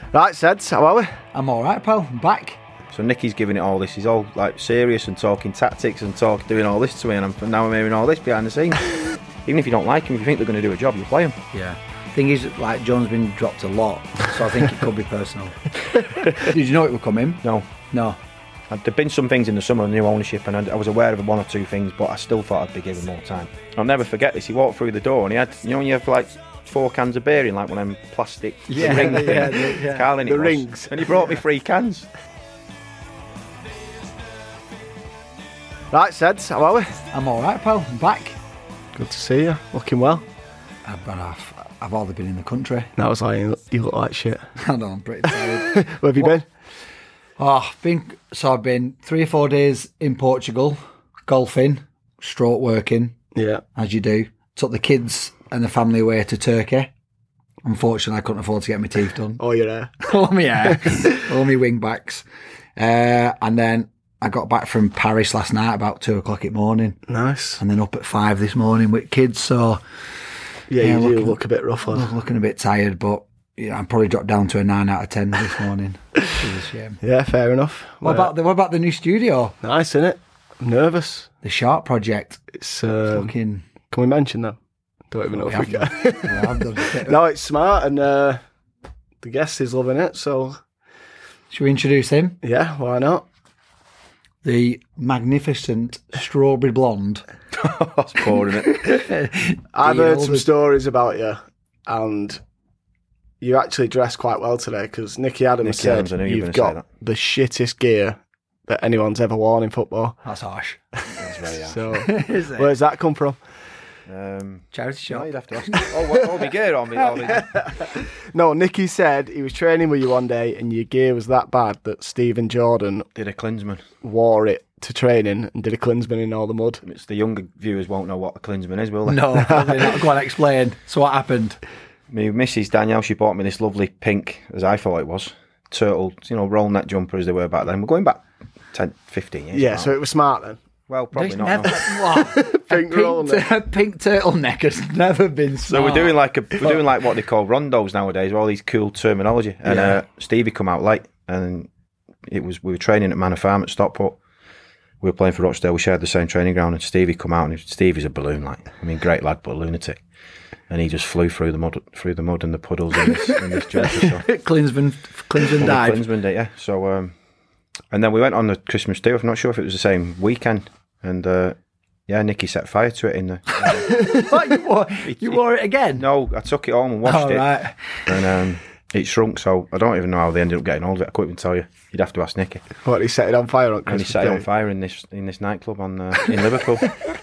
Right, Seds, how are we? I'm all right, pal. I'm back. So Nicky's giving it all this. He's all like serious and talking tactics and doing all this to me, and now I'm hearing all this behind the scenes. Even if you don't like him, if you think they're going to do a job, you play him. Yeah. Thing is, like, John's been dropped a lot, so I think it could be personal. Did you know it would come in? No. There'd been some things in the summer, new ownership, and I was aware of one or two things, but I still thought I'd be given more time. I'll never forget this. He walked through the door and he had, you know, when you have like 4 cans of beer in like one of them plastic ring things. Carling it the was. rings. And he brought me 3 cans. Right, Seds, how are we? I'm all right, pal. I'm back. Good to see you. Looking well. I've hardly been in the country. That was like, you look like shit. I know, I'm pretty tired. Where have you been? I've been 3 or 4 days in Portugal, golfing, stroke working, as you do. Took the kids and the family away to Turkey. Unfortunately, I couldn't afford to get my teeth done. Oh, you're there. All my hair, all my wing backs. And then I got back from Paris last night about 2 o'clock in the morning. Nice. And then up at 5 this morning with kids, so... Yeah, you do look a bit rough. Looking a bit tired, but I probably dropped down to a 9 out of 10 this morning. Which is a shame. Yeah, fair enough. What about the new studio? Nice, innit? I'm nervous. The Sharp project. It's Fucking... Can we mention that? Don't even know if we can. Yeah, I've done it. No, it's smart, and the guest is loving it, so... Should we introduce him? Yeah, why not? The magnificent strawberry blonde. That's poor, isn't it? I've heard some stories about you, and you actually dressed quite well today, because Nicky Adams said you've got the shittest gear that anyone's ever worn in football. That's harsh. That's very harsh. So, where's that come from? Charity shop. No, you'd have to ask. All my gear on me. No, Nicky said he was training with you one day and your gear was that bad that Stephen Jordan Did a Klinsmann. wore it to training and did a Klinsmann in all the mud. It's the younger viewers won't know what a Klinsmann is, will they? No, probably not. Go on, explain. So what happened? My Mrs. Danielle, she bought me this lovely pink, as I thought it was, turtle, roll neck jumper as they were back then. We're going back 10, 15 years. Yeah, so it was smart then. Well, probably There's not. never, No. Pink roll neck. A pink turtleneck has never been smart. So we're doing like what they call rondos nowadays, all these cool terminology. And Stevie come out late, and we were training at Manor Farm at Stockport. We were playing for Rochdale. We shared the same training ground, and Stevie come out, and Stevie's a balloon, great lad, but a lunatic. And he just flew through the mud and the puddles in this jumper. So. Klinsmann dive. Klinsmann did, yeah. So, and then we went on the Christmas do. I'm not sure if it was the same weekend. And Nicky set fire to it in the. What, you wore it again? No, I took it home and washed it. Right. And it shrunk, so I don't even know how they ended up getting hold of it. I couldn't even tell you. You'd have to ask Nicky. What, he set it on fire on Christmas And he set it Day? on fire in this nightclub in Liverpool.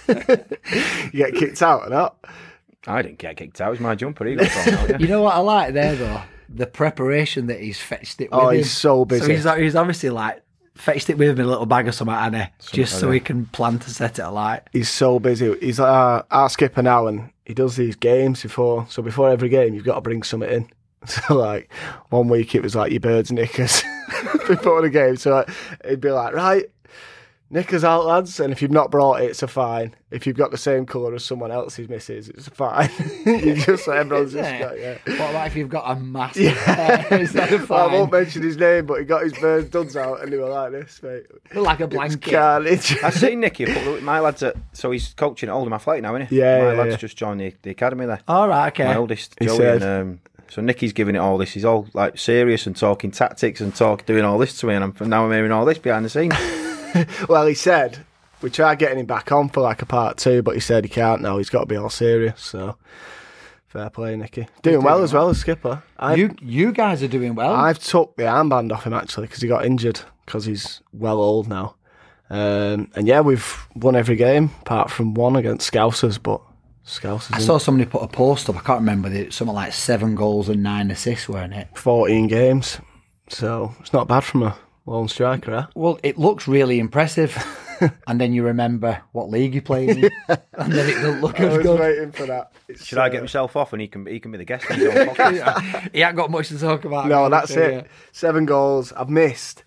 You get kicked out or not? I didn't get kicked out. It was my jumper. He got thrown out, yeah. You know what I like there though? The preparation that he's fetched it with Oh, him. he's so busy. So he's obviously like fetched it with him in a little bag or something, hasn't he? Just so he can plan to set it alight. He's so busy. He's our skipper now, and he does these games before. So before every game, you've got to bring something in. So like 1 week it was like your birds knickers before the game. So he'd be like, right, knickers out, lads. And if you've not brought it, it's a fine. If you've got the same colour as someone else's missus, it's a fine. You just everyone's just like, yeah. What about if you've got a massive hair? Is that a Well, I fine? won't mention his name, but he got his birds duds out and they were like this, mate. Like a It's blanket. carnage. I've seen Nicky. My lad's so he's coaching at Oldham Athletic now, isn't he? Yeah, My yeah, lad's yeah. just joined the academy there. All right, okay. My oldest, He Joey. said. And, so Nicky's giving it all this. He's all like serious and talking tactics and doing all this to me, and now I'm hearing all this behind the scenes. Well, he said we tried getting him back on for like a part 2, but he said he can't now. He's got to be all serious. So fair play, Nicky. Doing well as well as skipper. You guys are doing well. I've took the armband off him actually because he got injured because he's well old now. And yeah, we've won every game apart from one against Scousers, but Scousers. I saw somebody put a post up. I can't remember. Something like 7 goals and 9 assists, weren't it? 14 games, so it's not bad from a lone striker, eh? Well, it looks really impressive. And then you remember what league you played in, and then it doesn't look I as was good. waiting for that. Should I get myself off and he can be the guest on his own podcast? He ain't got much to talk about. No, really, that's so, it. yeah. 7 goals. I've missed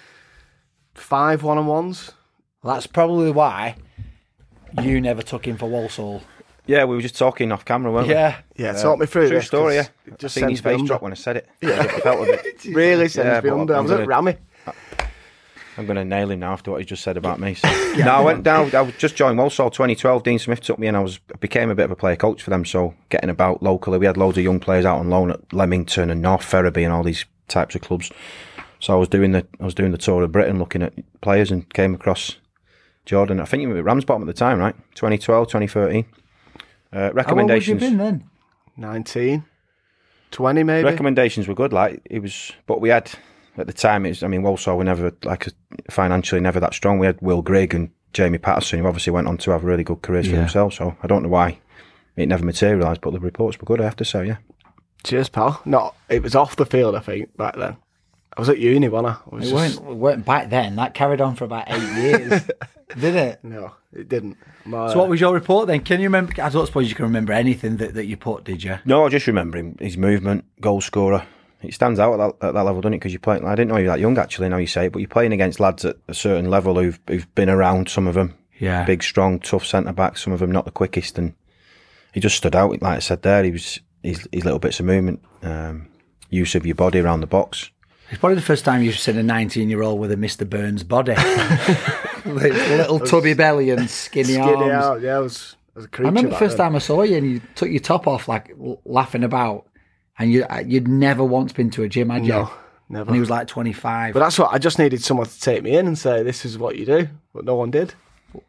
5 one-on-ones. Well, that's probably why you never took him for Walsall. Yeah, we were just talking off camera, weren't we? Yeah, talk me through True this. story, yeah. Just seen his face drop when I said it. Yeah. I felt a bit. Really sends me under. I was at Rammy. I'm going to nail him now after what he just said about me. So. No, I went down. I just joined Walsall 2012. Dean Smith took me and I became a bit of a player coach for them. So getting about locally, we had loads of young players out on loan at Leamington and North Ferriby and all these types of clubs. So I was doing the tour of Britain, looking at players, and came across Jordan. I think you were at Ramsbottom at the time, right? 2012, 2013. Recommendations. How old had you been then? 19, 20 maybe. Recommendations were good, but we had. At the time, Walsall were never, financially never that strong. We had Will Grigg and Jamie Patterson, who obviously went on to have really good careers for themselves. So I don't know why it never materialised, but the reports were good, I have to say, yeah. Cheers, pal. No, it was off the field, I think, back then. I was at uni, wasn't I? It weren't back then. That carried on for about 8 years. Did it? No, it didn't. So what was your report then? Can you remember? I don't suppose you can remember anything that you put, did you? No, I just remember him, his movement, goal scorer. It stands out at that level, doesn't it? Because you're playing. I didn't know you were that young, actually. Now you say it, but you're playing against lads at a certain level who've been around. Some of them, big, strong, tough centre backs. Some of them not the quickest, and he just stood out. Like I said there, his little bits of movement, use of your body around the box. It's probably the first time you've seen a 19-year-old with a Mr. Burns body, little tubby belly and skinny arms. Out. Yeah, I was a creature. I remember the first time I saw you, and you took your top off, laughing about. And you'd never once been to a gym, had you? No, never. And he was 25. But that's what I just needed someone to take me in and say, "This is what you do," but no one did.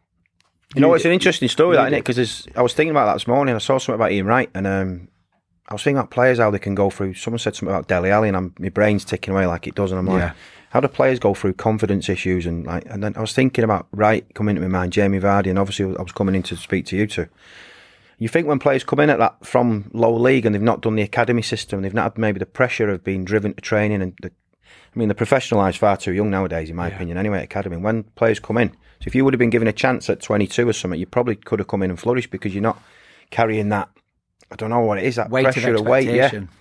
It's an interesting story, isn't it? Because I was thinking about that this morning. I saw something about Ian Wright, and I was thinking about players, how they can go through. Someone said something about Dele Alli, and my brain's ticking away like it does, and I'm like, how do players go through confidence issues? And then I was thinking about Wright coming into my mind, Jamie Vardy, and obviously I was coming in to speak to you two. You think when players come in at that from low league and they've not done the academy system, they've not had maybe the pressure of being driven to training, and they're professionalised far too young nowadays, in my opinion, anyway, academy. When players come in, so if you would have been given a chance at 22 or something, you probably could have come in and flourished because you're not carrying that, I don't know what it is, that weight pressure of weight.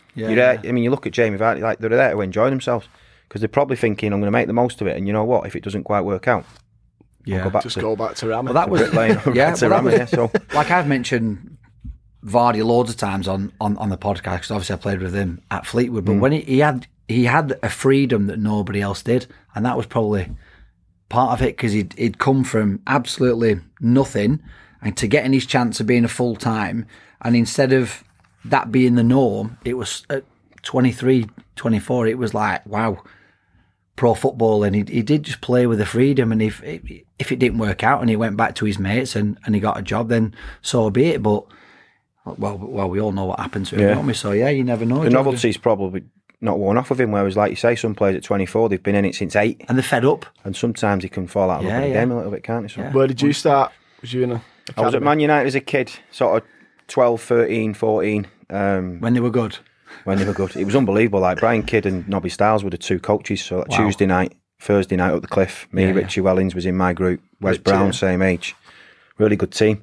You look at Jamie Vardy, they're there to enjoy themselves because they're probably thinking, I'm going to make the most of it, and you know what, if it doesn't quite work out, go back to Ram. Well, that was so. Like I've mentioned Vardy loads of times on the podcast, because obviously I played with him at Fleetwood. But when he had a freedom that nobody else did, and that was probably part of it, because he'd come from absolutely nothing and to getting his chance of being a full time, and instead of that being the norm, it was at 23, 24. It was like, wow. Pro football, and he did just play with the freedom, and if it didn't work out and he went back to his mates and he got a job, then so be it. But well, we all know what happened to him, don't we? So you never know. The novelty's probably not worn off of him, whereas like you say, some players at 24, they've been in it since 8 and they're fed up, and sometimes he can fall out of the game a little bit, can't he? Where did you start? Was you in a academy? I was at Man United as a kid, sort of 12, 13, 14. When they were good. It was unbelievable. Like Brian Kidd and Nobby Stiles were the two coaches. So Tuesday night, Thursday night up the cliff. Richie Wellings was in my group. Wes Brown, same age. Really good team.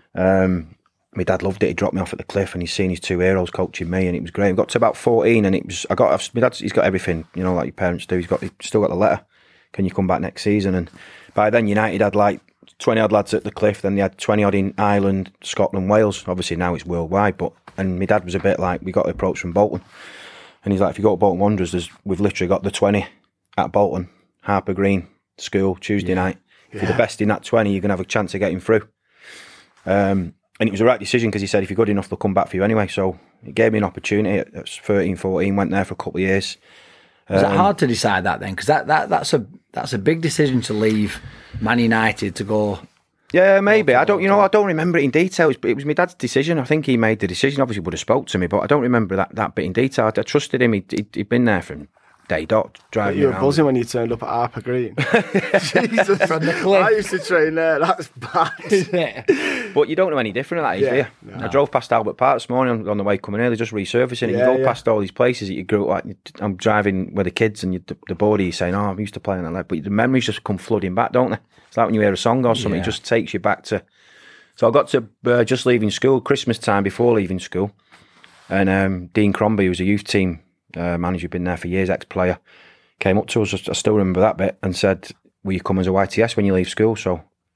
My dad loved it. He dropped me off at the cliff, and he's seen his two heroes coaching me, and it was great. We got to about 14, and my dad's, he's got everything, like your parents do. He's still got the letter. Can you come back next season? And by then, United had 20 odd lads at the cliff. Then they had 20 odd in Ireland, Scotland, Wales. Obviously now it's worldwide, and my dad was a bit like, we got the approach from Bolton, and he's like, if you go to Bolton Wanderers, we've literally got the 20 at Bolton, Harper Green school, Tuesday night. If you're the best in that 20, you're gonna have a chance of getting through. And it was the right decision, because he said if you're good enough, they'll come back for you anyway. So it gave me an opportunity at 13, 14. Went there for a couple of years. Was it hard to decide that then? Because that's a big decision to leave Man United to go. Yeah, maybe. I don't remember it in detail. It was my dad's decision. I think he made the decision. Obviously, would have spoke to me, but I don't remember that bit in detail. I trusted him. He'd been there from day dot, driving you around. You were buzzing when you turned up at Harper Green. Jesus, from the cliff. I used to train there. That's bad. But you don't know any different at that age, do you? No. I drove past Albert Park this morning on the way coming here. They're just resurfacing it. You go past all these places that you grew up at. I'm driving with the kids, and the body, you're saying, oh, I'm used to playing that. But the memories just come flooding back, don't they? It's like when you hear a song or something, it just takes you back to. So I got to just leaving school, Christmas time before leaving school, and Dean Crombie, who was a youth team manager, been there for years, ex-player, came up to us, I still remember that bit, and said, will you come as a YTS when you leave school? So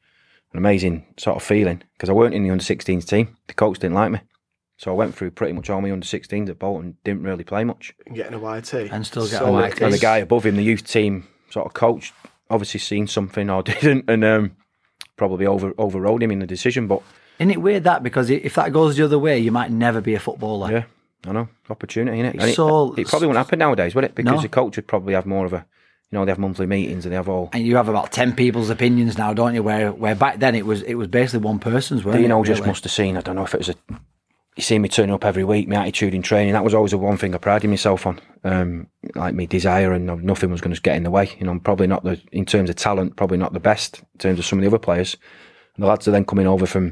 amazing sort of feeling because I weren't in the under-16s team. The coach didn't like me. So I went through pretty much all my under-16s at Bolton, didn't really play much. Getting a YT. And still getting a YT. And the guy above him, the youth team sort of coach, obviously seen something or didn't, and probably overrode him in the decision. But isn't it weird that, because if that goes the other way, you might never be a footballer? Yeah, I know. Opportunity, innit? It probably wouldn't happen nowadays, would it? Because No. the coach would probably have more of a, they have monthly meetings and they have all... And you have about 10 people's opinions now, don't you? Where back then it was basically one person's, weren't Dino it? just really? must have seen, I don't know if it was you see me turning up every week, my attitude in training, that was always the one thing I prided myself on. Like my desire, and nothing was going to get in the way. I'm probably not in terms of talent, probably not the best in terms of some of the other players. And the lads are then coming over from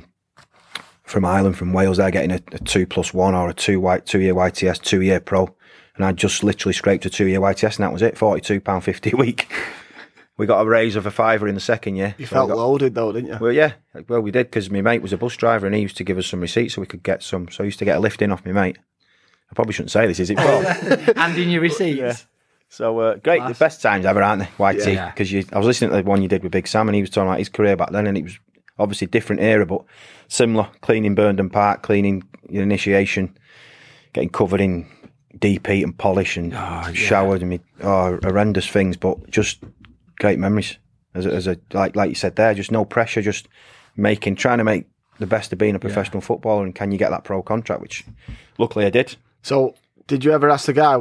Ireland, from Wales, they're getting a 2+1 or a 2-year YTS, 2-year pro. And I just literally scraped a 2-year YTS and that was it, £42.50 a week. We got a raise of a £5 in the second year. You felt loaded though, didn't you? Well, yeah. Well, we did, because my mate was a bus driver and he used to give us some receipts so we could get some. So I used to get a lift in off my mate. I probably shouldn't say this, is it, Paul? And in your receipts. Yeah. So, great. The best times ever, aren't they, YT? Yeah. Because I was listening to the one you did with Big Sam and he was talking about his career back then, and it was obviously different era, but similar. Cleaning Burnden Park, cleaning your initiation, getting covered in deep heat and polish and showered and horrendous things, but just great memories. As a like you said there, just no pressure, just trying to make the best of being a professional footballer, and can you get that pro contract, which luckily I did. So did you ever ask the guy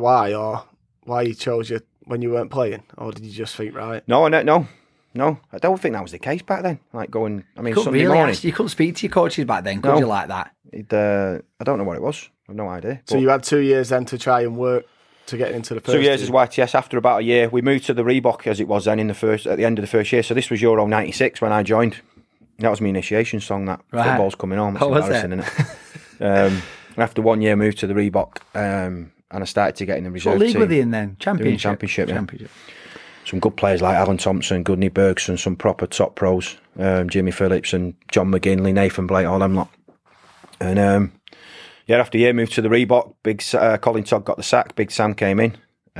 why he chose you when you weren't playing, or did you just think, right? No, I don't think that was the case back then. Like going, Sunday morning. You couldn't speak to your coaches back then, could you, like that? I don't know what it was. I've no idea. So you had 2 years then to try and work to get into the first 2 years team. as YTS. After about a year, we moved to the Reebok, as it was then at the end of the first year. So this was Euro 96 when I joined. That was my initiation song, that football's coming on. That's embarrassing, isn't it? After 1 year, moved to the Reebok, and I started to get in the reserve What league team. were they in then? Championship, yeah. Some good players like Alan Thompson, Goodney Bergson, some proper top pros, Jimmy Phillips and John McGinley, Nathan Blake, all them lot. And after a year, moved to the Reebok. Colin Todd got the sack. Big Sam came in,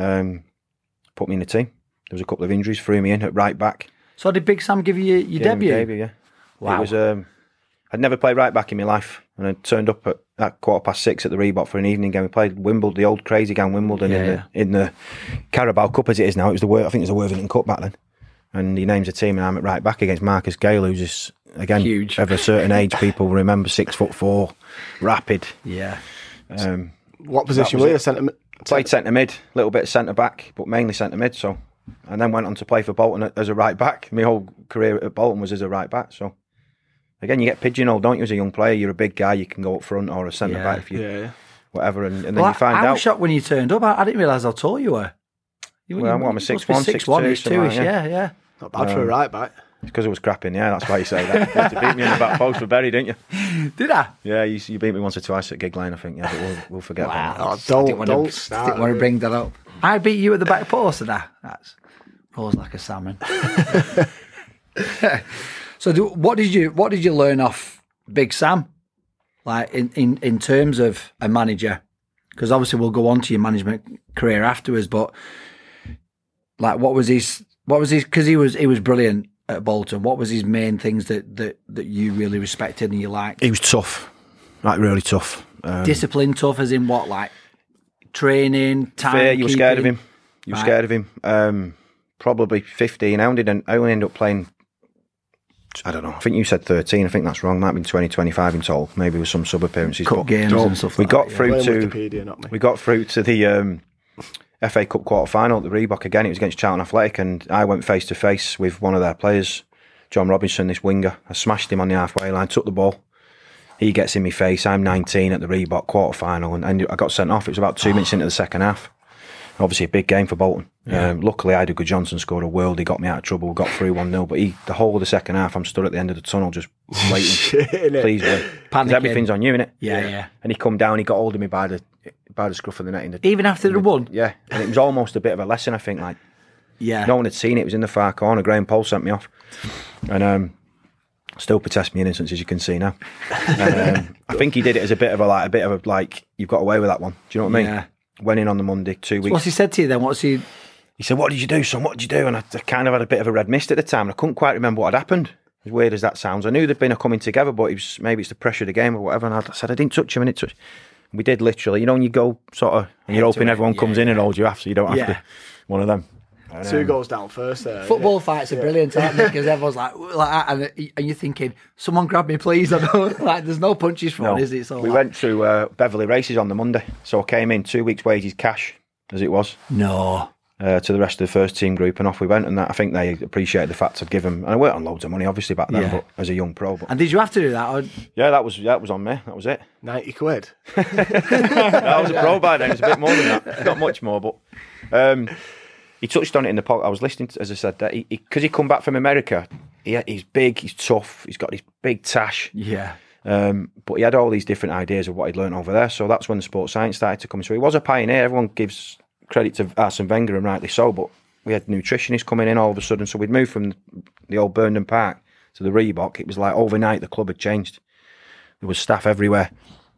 put me in the team. There was a couple of injuries, threw me in at right back. So did Big Sam give you your debut? Yeah. Wow. It was, I'd never played right back in my life, and I turned up at 6:15 at the Reebok for an evening game. We played Wimbledon, the old crazy game Wimbledon in the Carabao Cup as it is now. It was I think it was the Worthington Cup back then. And he names a team, and I'm at right back against Marcus Gale, who's just, again, huge. Of a certain age, people remember 6'4", rapid. Yeah. What position were you? Played centre mid, a little bit of centre back, but mainly centre mid. So, and then went on to play for Bolton as a right back. My whole career at Bolton was as a right back. So, again, you get pigeonholed, don't you? As a young player, you're a big guy, you can go up front or a centre back if you whatever, and then you find out. I was shocked when you turned up. I didn't realise how tall you were. I'm a 6'1", 6'2", yeah. Not bad for a right back. It's because I was crap in the air, that's why you say that. You had to beat me in the back post for Berry, didn't you? Did I? Yeah, you beat me once or twice at Gig Lane, I think. Yeah, but we'll forget that. Oh, don't start. Didn't want to bring that up. I beat you at the back post, and that's rolls like a salmon. So, what did you learn off Big Sam, like in terms of a manager? Because obviously we'll go on to your management career afterwards, but like what was his? Because he was brilliant at Bolton. What was his main things that you really respected and you liked? He was tough, like really tough. Discipline, tough as in what, like training, time. Fair, you were scared of him. Scared of him. Probably 15. I only ended up playing, I don't know, I think you said 13. I think that's wrong. Might have been 20, 25 in total. Maybe with some sub appearances. Cup games and stuff like that. We got through to the FA Cup quarter final at the Reebok again. It was against Charlton Athletic, and I went face to face with one of their players, John Robinson, this winger. I smashed him on the halfway line, took the ball. He gets in my face. I'm 19 at the Reebok quarter final, and I got sent off. It was about 2 minutes into the second half. Obviously a big game for Bolton. Yeah. Luckily, Ida Johnson scored a world. He got me out of trouble. Got through 1-0. But the whole of the second half, I'm stood at the end of the tunnel just waiting. Please win. Because everything's on you, innit? Yeah. And he come down. He got hold of me by the scruff of the neck. Even after the won? Yeah. And it was almost a bit of a lesson, I think. Like, yeah. No one had seen it. It was in the far corner. Graham Poll sent me off. And still protest my innocence, as you can see now. And, I think he did it as a bit of a you've got away with that one. Do you know what I mean? Yeah. Went in on the Monday, 2 weeks. So what's he said to you then? He said, "What did you do, son? What did you do?" And I kind of had a bit of a red mist at the time. And I couldn't quite remember what had happened. As weird as that sounds, I knew they'd been a coming together, but maybe it's the pressure of the game or whatever. And I said I didn't touch him, and it touched. We did literally, when you go sort of, and you're hoping everyone comes in and holds you off, so you don't have to. One of them. 2 goals down first there. Football fights are brilliant, aren't they? Because everyone's like that, and you're thinking, someone grab me, please. I don't, there's no punches for it, is it? So we went to Beverley Races on the Monday, so I came in 2 weeks' wages cash, as it was. No. To the rest of the first team group, and off we went. And I think they appreciated the fact I'd give them. And I worked on loads of money, obviously back then, but as a young pro. But, and did you have to do that? Or? Yeah, that was on me. That was it. £90. I was a pro by then. It was a bit more than that. Not much more, but he touched on it in the podcast. I was listening to, as I said, that because he come back from America. He's big, he's tough, he's got this big tash. Yeah. But he had all these different ideas of what he'd learned over there. So that's when the sports science started to come. So he was a pioneer. Everyone gives credit to Arsene Wenger, and rightly so, but we had nutritionists coming in all of a sudden. So we'd moved from the old Burnden Park to the Reebok. It was like overnight the club had changed. There was staff everywhere.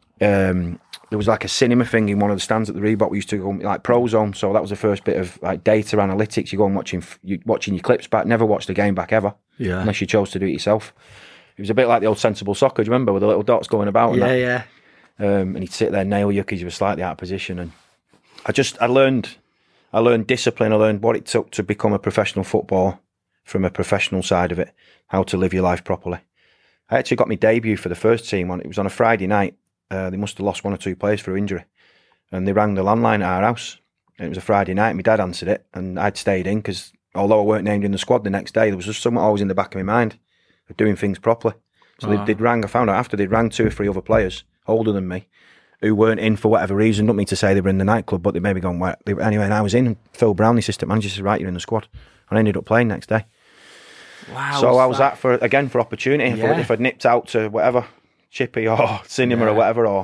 There was like a cinema thing in one of the stands at the Reebok. We used to go like Prozone, so that was the first bit of like data analytics. You go and watching your clips back, never watch the game back ever, unless you chose to do it yourself. It was a bit like the old sensible soccer, do you remember, with the little dots going about? And and he'd sit there and nail you because you were slightly out of position. And I learned discipline. I learned what it took to become a professional footballer from a professional side of it, how to live your life properly. I actually got my debut for the first team it was on a Friday night. They must have lost 1 or 2 players for injury, and they rang the landline at our house. And it was a Friday night. My dad answered it, and I'd stayed in because although I weren't named in the squad the next day, there was just something always in the back of my mind of doing things properly. So they'd rang. I found out after they'd rang 2 or 3 other players older than me who weren't in for whatever reason. Don't mean to say they were in the nightclub, but they maybe gone where. Anyway, and I was in. And Phil Brown, the assistant manager, said, "Right, you're in the squad," and I ended up playing next day. Wow! So I was for opportunity. If I'd nipped out to whatever Chippy or cinema or whatever,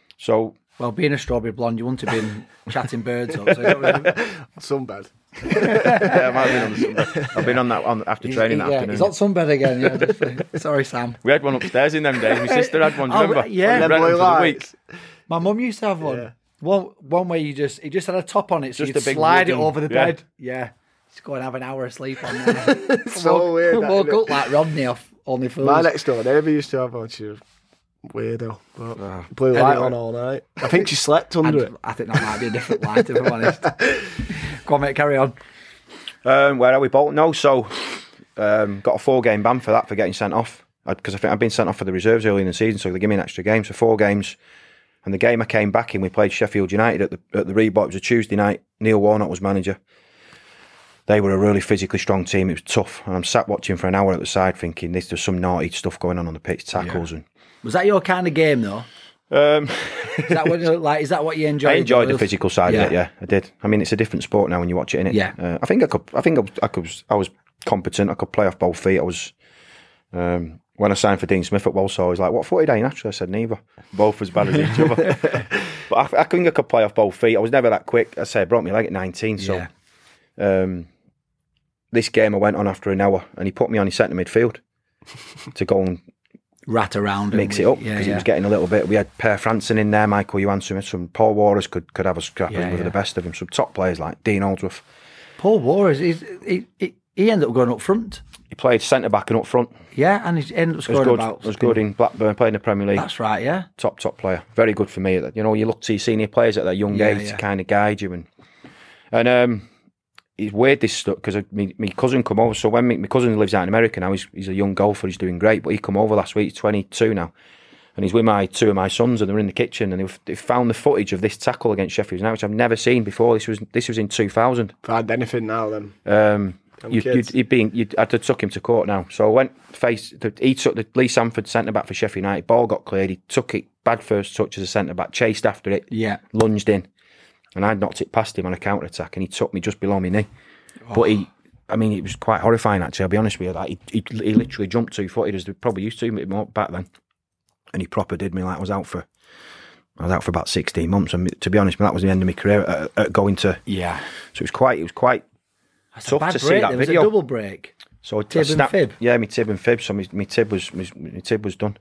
well, being a strawberry blonde, you wouldn't have been chatting birds up. So Sunbed. Yeah, I might have been on the sunbed. I've been on that after training that afternoon. He's on sunbed again. Yeah, sorry, Sam. We had one upstairs in them days. My sister had one. Do you remember? Yeah, for the week. My mum used to have one. Yeah. One where he just had a top on it, so just you'd slide it over the bed. Yeah. Just go and have an hour of sleep on there. So weird. Woke up like Rodney off Only Fools. My next door neighbour used to have one. She was weirdo. But blue light on all night. I think she slept under it. I think that might be a different light, if I'm honest. Go on, mate, carry on. Where are we, Bolton? No, so got a 4-game ban for that, for getting sent off. Because I think I'd been sent off for the reserves early in the season, so they give me an extra game. So 4 games. And the game I came back in, we played Sheffield United at the Reebok. It was a Tuesday night. Neil Warnock was manager. They were a really physically strong team. It was tough. And I'm sat watching for an hour at the side thinking there's some naughty stuff going on the pitch, tackles. Yeah. Was that your kind of game, though? Is that what you enjoyed? I enjoyed the physical side of it, yeah, I did. I mean, it's a different sport now when you watch it, innit? Yeah. I was competent. I could play off both feet. I was... when I signed for Dean Smith at Walsall, I was like, "What foot are you naturally?" I said, "Neither." Both as bad as each other. But I think I could play off both feet. I was never that quick. I say I broke my leg at 19. So this game I went on after an hour, and he put me on his centre midfield to go and rat around, mix it up because it was getting a little bit. We had Per Franson in there, Michael Johansson, some Paul Waters could have a scrap with the best of them. Some top players like Dean Aldworth. Paul Waters, he ended up going up front. He played centre back and up front. Yeah, and he ended up scoring about. Was good in Blackburn, played in the Premier League. That's right, yeah. Top player. Very good for me. You know, you look to your senior players at their young age to kind of guide you. And it's weird this stuff because my cousin come over. So when my cousin lives out in America now, he's a young golfer. He's doing great. But he come over last week. He's 22 now, and he's with 2 of my sons, and they're in the kitchen, and they found the footage of this tackle against Sheffield United, which I've never seen before. This was in 2000. Find anything now then. I'd have took him to court now. So I went he took the Lee Sanford centre back for Sheffield United. Ball got cleared. He took it, bad first touch as a centre back, chased after it, lunged in, and I knocked it past him on a counter attack, and he took me just below my knee. But it was quite horrifying actually. I'll be honest with you. Like he literally jumped 2-footed as they probably used to more back then, and he proper did me like I was out for about 16 months. And to be honest, that was the end of my career at going to. So it was quite. That's tough a bad to break. see that There video. was a double break. So tib and fib. Yeah, my tib and fib. So my tib was done.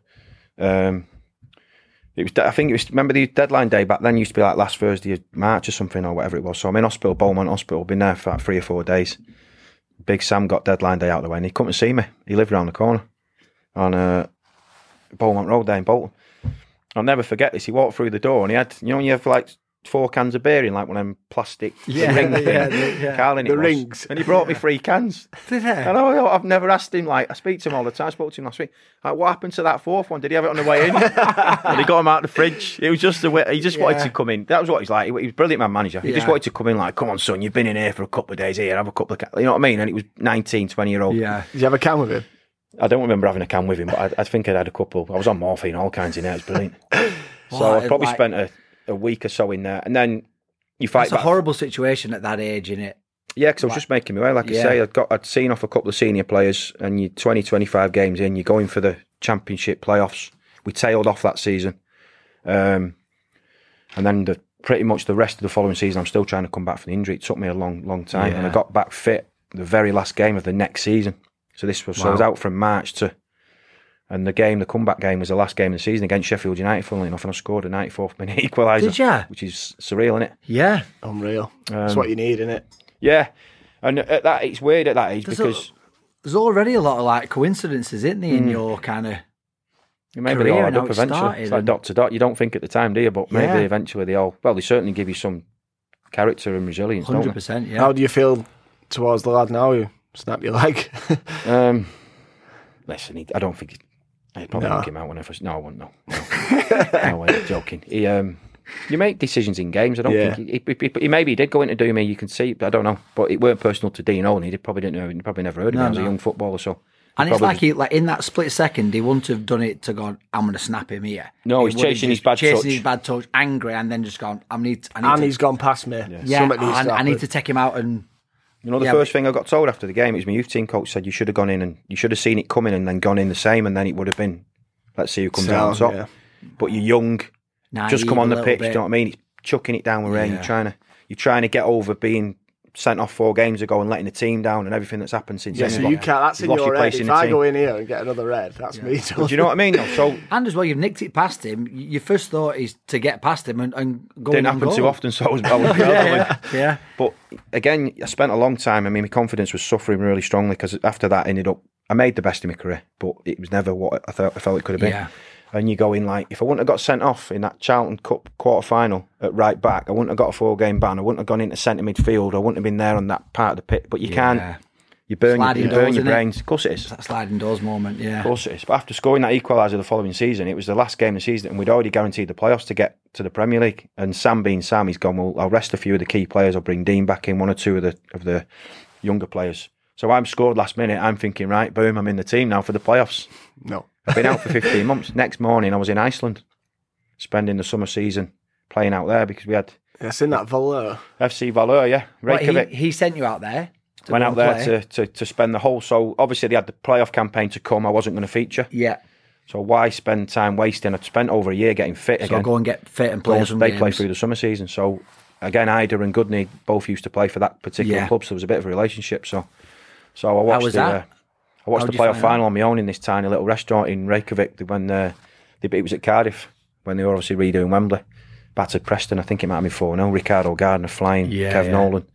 I think it was. Remember the deadline day back then used to be like last Thursday of March or something or whatever it was. So I'm in hospital, Beaumont Hospital. Been there for like 3 or 4 days. Big Sam got deadline day out of the way, and he come and see me. He lived around the corner. on Beaumont Road there in Bolton. I'll never forget this. He walked through the door and he had, when you have like 4 cans of beer in like one of them plastic ring Carling the rings. And he brought me 3 cans. Did he? And I've never asked him, like, I speak to him all the time. I spoke to him last week. Like, what happened to that 4th one? Did he have it on the way in? And he got him out of the fridge. It was just he just wanted to come in. That was what he's like. He was a brilliant man manager. He just wanted to come in like, come on, son, you've been in here for a couple of days here, have a couple of cans. You know what I mean? And it was 19, 20-year-old. Yeah. Did you have a can with him? I don't remember having a can with him, but I think I'd had a couple. I was on morphine, all kinds in there. It was brilliant. So I probably spent a week or so in there. And then you fight back. It's a horrible situation at that age, isn't it? Yeah, because I was just making my way. Like I say, I'd seen off a couple of senior players, and you're 20, 25 games in, you're going for the championship playoffs. We tailed off that season. And then pretty much the rest of the following season, I'm still trying to come back from the injury. It took me a long time. And I got back fit the very last game of the next season. So I was out from March and the comeback game was the last game of the season against Sheffield United, funnily enough, and I scored a 94th minute equaliser. Did you? Which is surreal, isn't it? Yeah. Unreal. That's what you need, isn't it? Yeah. And at that, it's weird at that age because there's already a lot of like coincidences, isn't there, in your kind of maybe they all add up eventually. It's like dot to dot. You don't think at the time, do you? But maybe eventually they certainly give you some character and resilience, 100%, yeah. How do you feel towards the lad now who snapped your leg? Listen, I don't think I'd probably knock him out when I first. No, I wouldn't. No, no way. Joking. You make decisions in games. I don't think he maybe did go in to do me. You can see, I don't know, but it weren't personal to Dean Olney. He probably didn't know. He probably never heard of him as a young footballer. So, and it's like in that split second, he wouldn't have done it to go, I'm going to snap him here. No, he's chasing his bad touch, angry, and then just gone. He's gone past me. I need to take him out and. You know, the first thing I got told after the game, it was my youth team coach said you should have gone in and you should have seen it coming and then gone in the same, and then it would have been, let's see who comes out on top. Yeah. But you're young, just come on the pitch, do you know what I mean? It's chucking it down with rain. You're trying to get over being sent off 4 games ago and letting the team down and everything that's happened since then. So you can't, that's in your head. If I go in here and get another red, that's me. Do you know what I mean? So, and as well, you've nicked it past him. Your first thought is to get past him and go. Didn't happen too often, so I was yeah. But again, I spent a long time. I mean, my confidence was suffering really strongly because after that, I made the best of my career, but it was never what I felt it could have been. Yeah. And you go in like, if I wouldn't have got sent off in that Charlton Cup quarter-final at right back, I wouldn't have got a 4-game ban, I wouldn't have gone into centre midfield, I wouldn't have been there on that part of the pitch. But you can't, you burn your brains. Of course it is. That sliding doors moment, yeah. Of course it is. But after scoring that equaliser the following season, it was the last game of the season, and we'd already guaranteed the playoffs to get to the Premier League. And Sam being Sam, he's gone, well, I'll rest a few of the key players, I'll bring Dean back in, 1 or 2 of the younger players. So I'm scored last minute, I'm thinking, right, boom, I'm in the team now for the playoffs. No. I've been out for 15 months. Next morning, I was in Iceland, spending the summer season playing out there because we had... Yes, in that Valur. FC Valur, yeah. Reykjavik. He sent you out there? Went out there to spend the whole... So, obviously, they had the playoff campaign to come. I wasn't going to feature. Yeah. So, why spend time wasting? I'd spent over a year getting fit again. So, go and get fit and play some games. They play through the summer season. So, again, Ida and Goodney both used to play for that particular club, so there was a bit of a relationship. So I watched How was that? I watched the playoff final on my own in this tiny little restaurant in Reykjavik when it was at Cardiff, when they were obviously redoing Wembley. Battered Preston, I think it might have been 4-0. Ricardo Gardner flying, Kev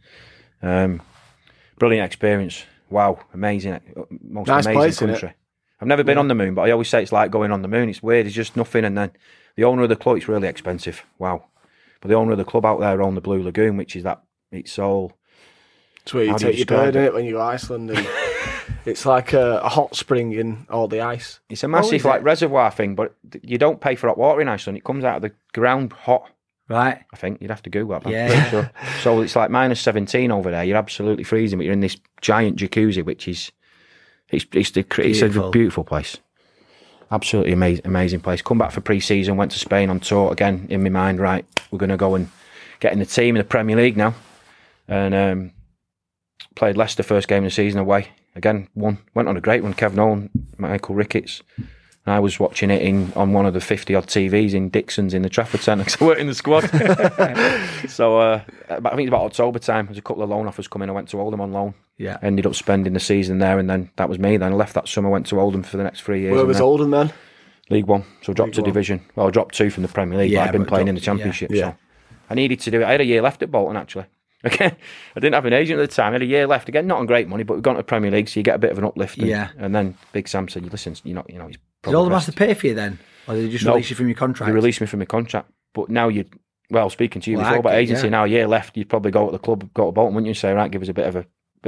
Nolan. Brilliant experience. Wow, amazing. Most nice amazing place, country. I've never been on the moon, but I always say it's like going on the moon. It's weird, it's just nothing. And then the owner of the club, it's really expensive. Wow. But the owner of the club out there owned the Blue Lagoon, which is it's all... It's where you take your bird in it when you go to Iceland, and it's like a hot spring in all the ice. It's a massive reservoir thing, but you don't pay for hot water in Iceland. It comes out of the ground hot. Right. I think you'd have to Google that. Yeah. Sure. So it's like minus 17 over there. You're absolutely freezing, but you're in this giant jacuzzi, which is it's a beautiful place. Absolutely amazing place. Come back for pre-season, went to Spain on tour again. In my mind, right, we're going to go and get in the team in the Premier League now, and played Leicester first game of the season away. Again, won. Went on a great one. Kev Nolan, Michael Ricketts. I was watching it on one of the 50-odd TVs in Dixon's in the Trafford Centre because I worked in the squad. So I think it's about October time. There's a couple of loan offers coming. I went to Oldham on loan. Yeah. Ended up spending the season there, and then that was me. Then I left that summer, went to Oldham for the next 3 years. Where was Oldham then? League One. So I dropped to Division. Well, I dropped 2 from the Premier League, but I'd been playing in the Championship. So I needed to do it. I had a year left at Bolton, actually. Again, I didn't have an agent at the time. I had a year left. Again, not on great money, but we've gone to the Premier League, so you get a bit of an uplift. And then Big Sam said, "Listen, he's probably." Did Oldham have to pay for you then, or did they just release you from your contract? They released me from my contract, but now speaking to you before about agency, now a year left, you'd probably go to the club, go to Bolton, wouldn't you? Say, right, give us a bit to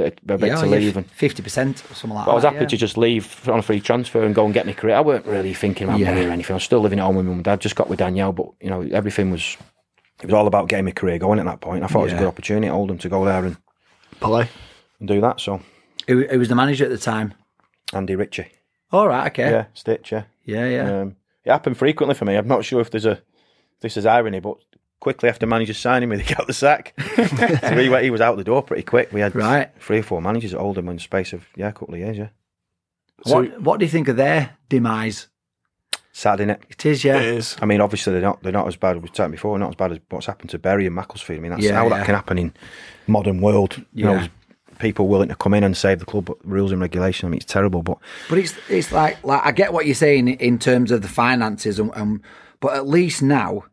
leave, and 50% or something like that. I was happy to just leave on a free transfer and go and get my career. I weren't really thinking about money or anything. I was still living at home with mum and dad. Just got with Danielle, but everything was. It was all about getting my career going at that point. I thought it was a good opportunity at Oldham to go there and play and do that. So, who was the manager at the time? Andy Ritchie. All right, okay. Yeah, Stitch. Yeah. It happened frequently for me. I'm not sure if this is irony, but quickly after managers signing me, they got the sack. So he was out the door pretty quick. We had 3 or 4 managers at Oldham in the space of a couple of years. Yeah. So, what do you think of their demise? Sad, innit? It is, yeah. It is. I mean, obviously they're not as bad as we talked before. Not as bad as what's happened to Bury and Macclesfield. I mean, that's how that can happen in modern world. People willing to come in and save the club, but rules and regulation. I mean, it's terrible. But it's like I get what you're saying in terms of the finances, but at least now,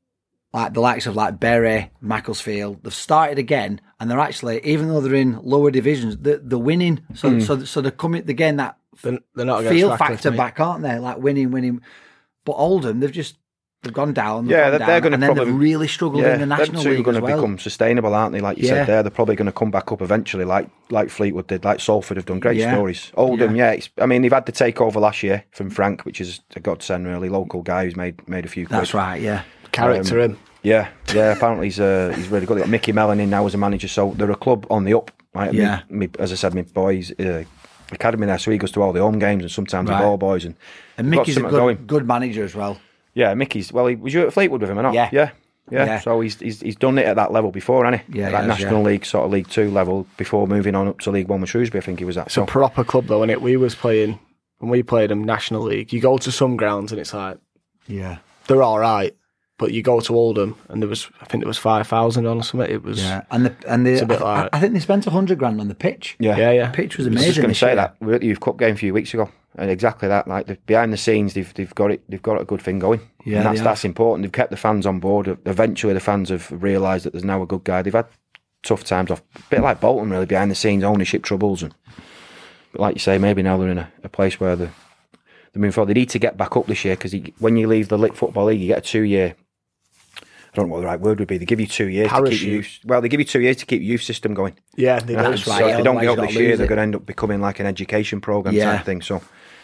like the likes of like Bury, Macclesfield, they've started again, and they're actually, even though they're in lower divisions, they're winning. So they're coming. They're getting that. They're not feel factor back, aren't they? Like winning. But Oldham, they've gone down. They're going to and then they've really struggled in the National League. They're going to become sustainable, aren't they? Like you said there, they're probably going to come back up eventually, like Fleetwood did, like Salford have done. Great stories. Oldham, I mean, they've had the takeover last year from Frank, which is a godsend, really. Local guy who's made a few quid. That's right, yeah. Character him. Yeah. Apparently he's really good. They've got Mickey Mellon in now as a manager, so they're a club on the up. Right? As I said, my boys. Academy there, so he goes to all the home games and sometimes the ball boys and Mickey's a good manager as well. Yeah, Mickey's. Well, was you at Fleetwood with him or not? Yeah. So he's done it at that level before, hasn't he? Yeah, that National League sort of League 2 level before moving on up to League 1 with Shrewsbury. I think he was at. It's a proper club though, isn't it? When we played them National League. You go to some grounds and it's like, they're all right. But you go to Oldham and there was 5,000 on or something. It was and it's a bit like, I think they spent $100,000 on the pitch. Yeah. The pitch was amazing. I was just going to say that we were at the Youth Cup game a few weeks ago, and exactly that. Like behind the scenes, they've got a good thing going. Yeah, and that's important. They've kept the fans on board. Eventually, the fans have realised that there's now a good guy. They've had tough times off, a bit like Bolton, really, behind the scenes, ownership troubles, but like you say, maybe now they're in a place where they're moving forward. They need to get back up this year because when you leave the Football League, you get a 2-year. I don't know what the right word would be. They give you 2 years to keep youth. Well, they give you 2 years to keep youth system going. Yeah, that's right. So if they don't get up this year, they're going to end up becoming like an education program type thing. So,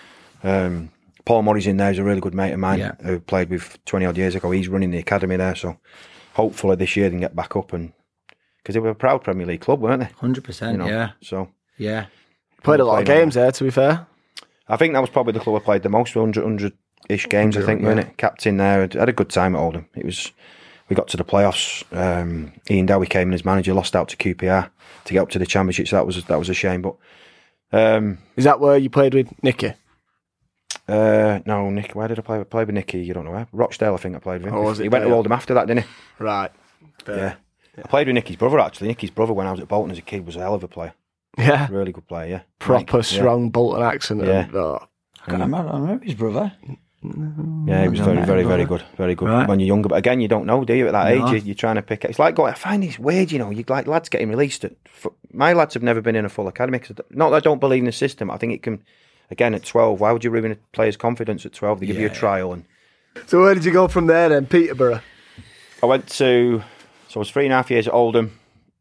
Paul Murray's in there. He's a really good mate of mine who played with 20 odd years ago. He's running the academy there. So, hopefully this year they can get back up because they were a proud Premier League club, weren't they? 100%. Yeah. So played a lot of games there. To be fair, I think that was probably the club I played the most, 100-ish games. I think, weren't it? Captain there, had a good time at Oldham. We got to the playoffs. Ian Dowie came in as manager, lost out to QPR to get up to the Championship. So that was a shame. But is that where you played with Nicky? No, Nicky. Where did I play? I played with Nicky. You don't know where? Rochdale, I think I played with him. He went to Oldham after that, didn't he? Right. Yeah. I played with Nicky's brother actually. Nicky's brother, when I was at Bolton as a kid, was a hell of a player. Yeah, really good player. Yeah, proper strong Bolton accent. Yeah. I remember his brother. Yeah, he was very good. Right. When you're younger, but again, you don't know, do you? At that age, you're trying to pick it. It's like I find this weird, you like lads getting released. My lads have never been in a full academy. Not that I don't believe in the system. I think it can. Again, at 12, why would you ruin a player's confidence at 12? They give you a trial. So where did you go from there then? Peterborough. I went to. So I was 3.5 years at Oldham.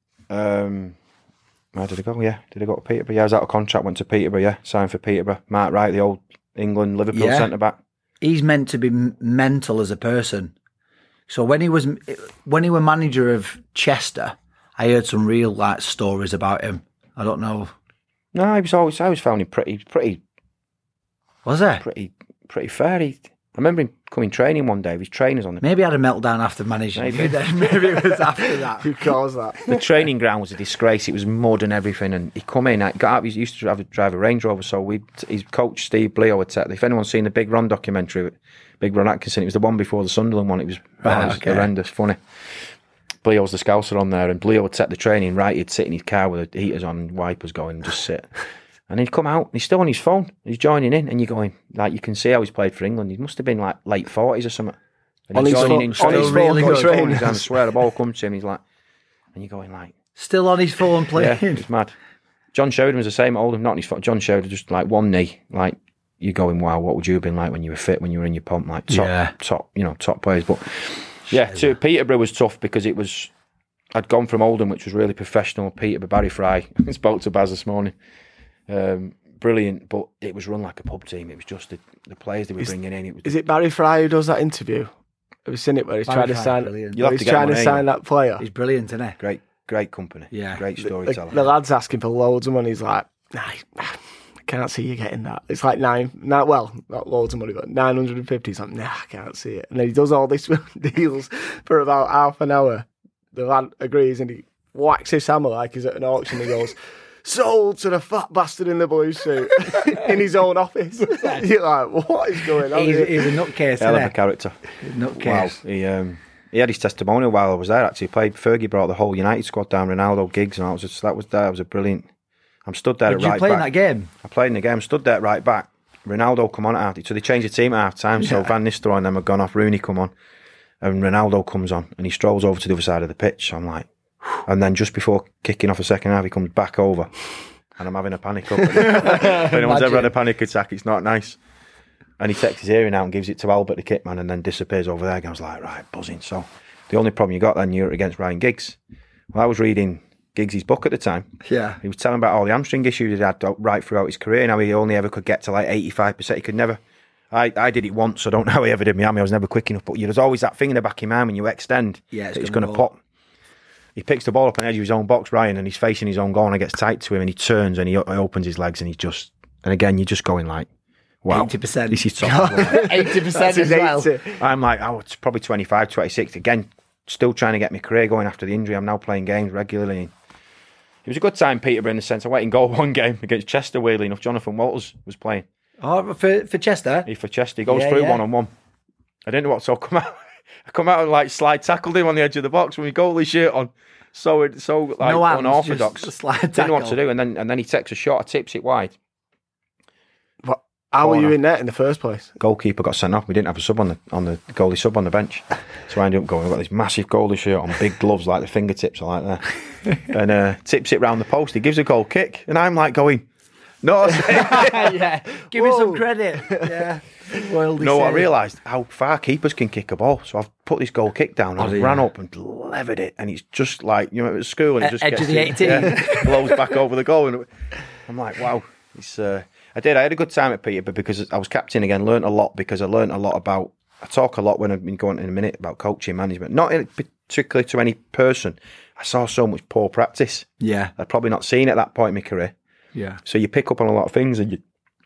Where did I go? Yeah, did I go to Peterborough? Yeah, I was out of contract. Went to Peterborough. Yeah, signed for Peterborough. Mark Wright, the old England Liverpool centre back. He's meant to be mental as a person. So when he was manager of Chester, I heard some real stories about him. I don't know. No, I always found him pretty. Was there? Pretty fair. I remember him coming training one day with his trainers on. Maybe he had a meltdown after managing. Maybe it was after that. Who caused that? The training ground was a disgrace. It was mud and everything. And he come in, got out. He used to drive a Range Rover. So his coach Steve Bleo had said, if anyone's seen the Big Ron documentary with Big Ron Atkinson, it was the one before the Sunderland one. It was horrendous, funny. Bleo's the scouser on there, and Bleo would set the training right. He'd sit in his car with the heaters on, wipers going, and just sit. And he'd come out, and he's still on his phone. He's joining in, and you're going, you can see how he's played for England. He must have been late 40s or something. And on his phone, I swear the ball comes to him. He's like, and you're going Still on his phone playing. Yeah, it's mad. John Sheridan was the same at Oldham, not on his phone. John Sheridan just like one knee, like you're going, wow, what would you have been like when you were fit, when you were in your pomp, like top players. But yeah, to Peterborough was tough because I'd gone from Oldham, which was really professional. Peterborough, Barry Fry, I spoke to Baz this morning. Brilliant, but it was run like a pub team. It was just the players they were bringing in. Is it Barry Fry who does that interview? Have you seen it where he's trying to sign? He's trying to sign that player. He's brilliant, isn't he? Great company. Yeah, great storyteller. The lad's asking for loads of money. He's like, nah, I can't see you getting that. It's like not loads of money, but 950. He's like, nah, I can't see it. And then he does all these deals for about half an hour. The lad agrees and he whacks his hammer like he's at an auction. He goes, sold to the fat bastard in the blue suit in his own office. You're like, what is going on here? He's a nutcase, hell of a character. Nutcase. Wow. He had his testimonial while I was there. Actually, Fergie brought the whole United squad down, Ronaldo, Giggs, and that was a brilliant. I'm stood there at right back. Did you play in that game? I played in the game. Stood there at right back. Ronaldo come on at half. So they changed the team at half time. So Van Nistelrooy and them had gone off. Rooney come on, and Ronaldo comes on, and he strolls over to the other side of the pitch. So I'm like, and then just before kicking off the second half, he comes back over, and I'm having a panic up. If anyone's ever had a panic attack, it's not nice. And he takes his earring out and gives it to Albert, the kit man, and then disappears over there. And I was like, right, buzzing. So the only problem you got then, you're against Ryan Giggs. Well, I was reading Giggs' book at the time. Yeah. He was telling about all the hamstring issues he'd had right throughout his career, and how he only ever could get to like 85%. He could never. I did it once, so I don't know how he ever did Miami. I was never quick enough, but there's always that thing in the back of your mind when you extend. Yeah, it's going to pop. He picks the ball up on the edge of his own box, Ryan, and he's facing his own goal, and it gets tight to him, and he turns and he opens his legs, and and again, you're just going like, wow. 80%. This is top. 80% as well. I'm like, it's probably 25, 26. Again, still trying to get my career going after the injury. I'm now playing games regularly. It was a good time, Peterborough, in the sense I went and goal one game against Chester, weirdly enough. Jonathan Walters was playing. Oh, for Chester? For Chester. He goes through one-on-one. I didn't know what to I come out and like slide tackled him on the edge of the box with my goalie shirt on. So like no unorthodox. Didn't know what to do, and then he takes a shot, tips it wide. How were you in net in the first place? Goalkeeper got sent off. We didn't have a sub on the goalie sub on the bench, so I ended up going. I've got this massive goalie shirt on, big gloves like the fingertips are like that, and tips it round the post. He gives a goal kick, and I'm like going, no, yeah, give me some credit. Yeah, no, I realised how far keepers can kick a ball, so I've put this goal kick down and ran up and levered it, and it's just like at school, and it just edge gets of the 18, blows back over the goal, and I'm like, wow, it's. I had a good time at Peterborough because I was captain again, learnt a lot because I learnt a lot about, I talk a lot when I've been going in a minute about coaching management, not particularly to any person. I saw so much poor practice. Yeah. I'd probably not seen at that point in my career. Yeah. So you pick up on a lot of things, and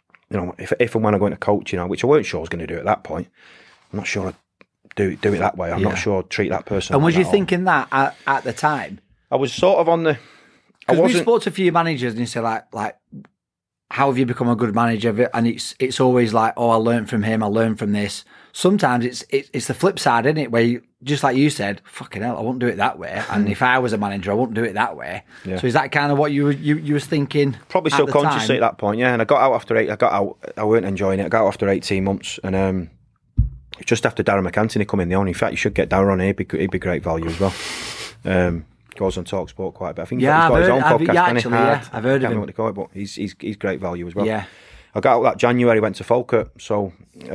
if and when I go into coaching, which I weren't sure I was going to do at that point, I'm not sure I'd do it that way. I'm not sure I'd treat that person. And was you thinking that at the time? I was sort of on the... Because we spoke to a few managers and you say like, how have you become a good manager? And it's always like, oh, I learned from him, I learned from this. Sometimes it's the flip side, isn't it? Where you, just like you said, fucking hell, I won't do it that way. And if I was a manager, I wouldn't do it that way. Yeah. So is that kind of what you was thinking? Probably subconsciously at that point, yeah. And I got out after I weren't enjoying it. I got out after 18 months, and just after Darren McAntony come in the on. In fact, you should get Darren on here. He'd be great value as well. Goes on TalkSport quite a bit. I think he's got his own podcast. I've heard of him. What they call it, but he's great value as well. Yeah. I got out that January, went to Falkirk, so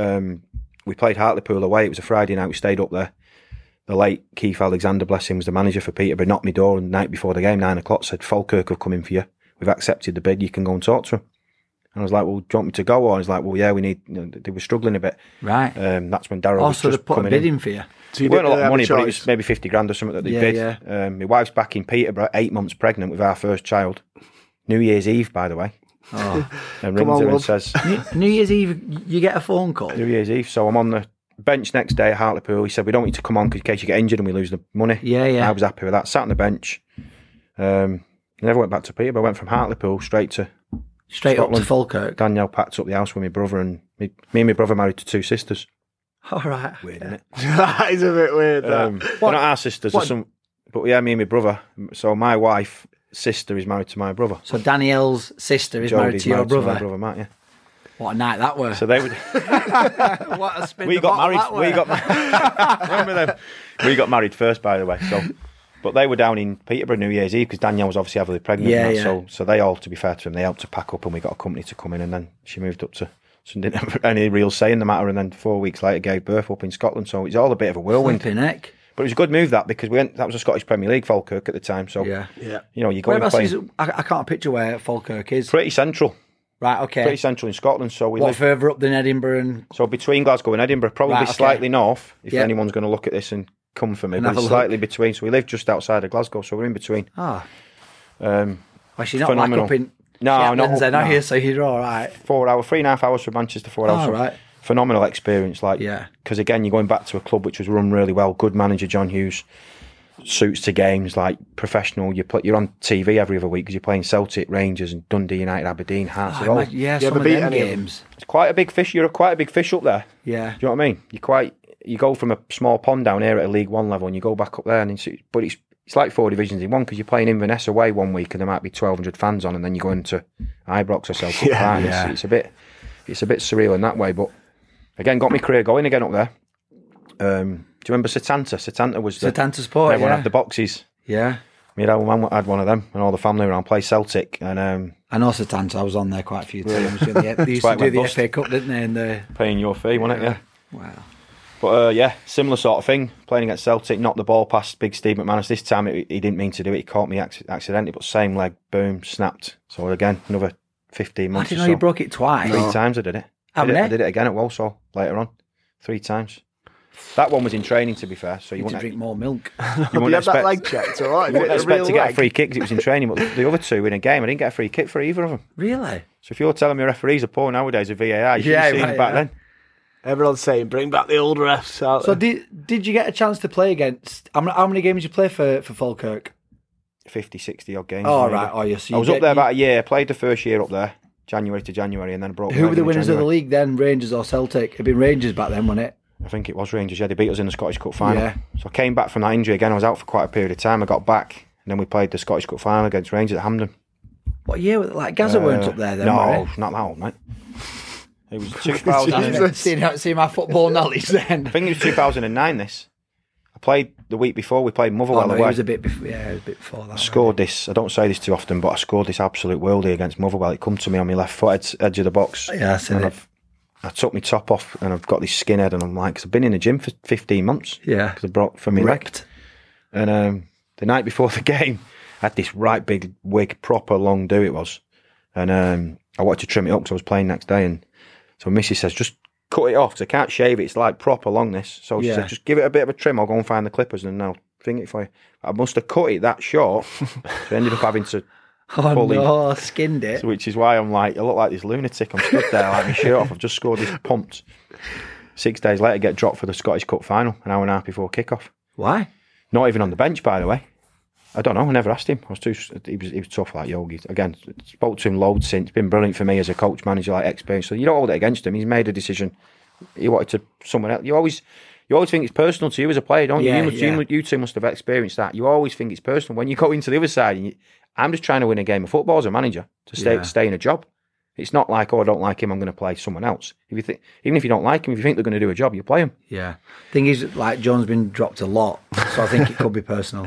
we played Hartlepool away. It was a Friday night. We stayed up there. The late Keith Alexander, bless him, was the manager for Peterborough. Knocked me door the night before the game, 9 o'clock. Said Falkirk have come in for you. We've accepted the bid. You can go and talk to them. And I was like, well, do you want me to go? Or I was like, well, yeah, we need. They were struggling a bit. Right. That's when Darryl was just put a bid in for you. So you weren't a lot of money, but it was maybe 50 grand or something that they bid. Yeah. My wife's back in Peterborough, 8 months pregnant with our first child. New Year's Eve, by the way. Oh. And rings her and says... New Year's Eve, you get a phone call? New Year's Eve. So I'm on the bench next day at Hartlepool. He said, we don't want you to come on in case you get injured and we lose the money. Yeah. I was happy with that. Sat on the bench. Never went back to Peterborough. I went from Hartlepool straight up Scotland. To Falkirk. Danielle packed up the house with my brother, and me and my brother married to 2 sisters. All right. Weird, isn't it? That is a bit weird. They're not our sisters. But yeah, me and my brother. So my wife's sister is married to my brother. So Danielle's sister is married to your brother. To my brother Matt, yeah. What a night that was. So they would. What a spin. We got married. Remember them? We got married first, by the way. So But they were down in Peterborough New Year's Eve because Danielle was obviously heavily pregnant. So they all, to be fair to them, they helped to pack up and we got a company to come in and then she moved up to... So didn't have any real say in the matter and then 4 weeks later gave birth up in Scotland. So it's all a bit of a whirlwind. Neck. But it was a good move that because that was a Scottish Premier League, Falkirk at the time. So, you know, you go and play... I can't picture where Falkirk is. Pretty central. Right, okay. Pretty central in Scotland. So we live further up than Edinburgh and... So between Glasgow and Edinburgh, probably slightly north, if anyone's going to look at this and come for me, but it's slightly between. So we live just outside of Glasgow, so we're in between. Actually, not like up in... No, not up, no. Here, so you're all right. 4 hours, 3.5 hours from Manchester, 4 hours. Right. Phenomenal experience, because again, you're going back to a club which was run really well. Good manager, John Hughes, suits to games, like professional. You're on TV every other week because you're playing Celtic, Rangers, and Dundee United, Aberdeen, Hearts. Some of them games. It's quite a big fish. You're quite a big fish up there. Yeah. Do you know what I mean? You go from a small pond down here at a League One level, and you go back up there, but it's like 4 divisions in one because you're playing Inverness away one week, and there might be 1,200 fans on, and then you go into Ibrox or Celtic Park. It's a bit surreal in that way, but. Again, got my career going again up there. Do you remember Setanta? Setanta was the... Setanta Sport, everyone had the boxes. Yeah. Me and old had one of them, and all the family around play Celtic. And I know Setanta, I was on there quite a few times. They used to do the FA Cup, didn't they? Paying your fee, wasn't it? Yeah. Wow. But similar sort of thing. Playing against Celtic, knocked the ball past Big Steve McManus. This time he didn't mean to do it. He caught me accidentally, but same leg, boom, snapped. So again, another 15 months. I didn't know you broke it twice. 3 times I did it. I did it again at Walsall later on, 3 times. That one was in training, to be fair. So you wouldn't drink more milk. You wouldn't expect that leg checked, all right? You wouldn't expect to get a free kick because it was in training. But the other 2 in a game, I didn't get a free kick for either of them. Really? So if you're telling me referees are poor nowadays with VAR, you should have seen back then. Everyone's saying, bring back the old refs out. So did you get a chance to play against? How many games did you play for Falkirk? 50, 60 odd games. Oh, right. Oh, yes. I was up there about a year. I played the first year up there. January to January, and then I broke. Who were the winners of the league then? Rangers or Celtic? It'd been Rangers back then, wasn't it? I think it was Rangers. Yeah, they beat us in the Scottish Cup final. Yeah. So I came back from that injury again. I was out for quite a period of time. I got back, and then we played the Scottish Cup final against Rangers at Hamden. What year? Like Gazza weren't up there then? No, not that old, mate. It was 2000. See my football knowledge then. I think it was 2009. This. I played the week before. We played Motherwell away. It was a bit before. Yeah, it was a bit before that. I scored this. I don't say this too often, but I scored this absolute worldie against Motherwell. It come to me on my left foot, edge of the box. Yeah, I seen it. I took my top off and I've got this skinhead, and I'm like, because I've been in the gym for 15 months. Yeah, because I brought for me wrecked. And the night before the game, I had this right big wig, proper long do it was, and I wanted to trim it up because I was playing next day, and so Missy says just cut it off because I can't shave it. It's like proper long this. So she said, just give it a bit of a trim. I'll go and find the clippers and then I'll thing it for you. I must have cut it that short. So I ended up having to I skinned it. So, which is why I'm like, I look like this lunatic. I'm stood there like my shirt off. I've just scored this pumped. 6 days later, get dropped for the Scottish Cup final, an hour and a half before kick-off. Why? Not even on the bench, by the way. I don't know. I never asked him. He was tough like Yogi. Again, spoke to him loads since. Been brilliant for me as a coach, manager, like experience. So you don't hold it against him. He's made a decision. He wanted to someone else. You always think it's personal to you as a player, don't you? You two must have experienced that. You always think it's personal when you go into the other side. I'm just trying to win a game of football as a manager to stay in a job. It's not like, I don't like him, I'm going to play someone else. Even if you don't like him, if you think they're going to do a job, you play him. Yeah. Thing is, like, John's been dropped a lot, so I think it could be personal.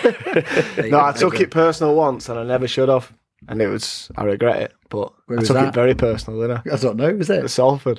No, I took it personal once, and I never should have, and I regret it. But I took it very personal, didn't I? I don't know. Was it at Salford?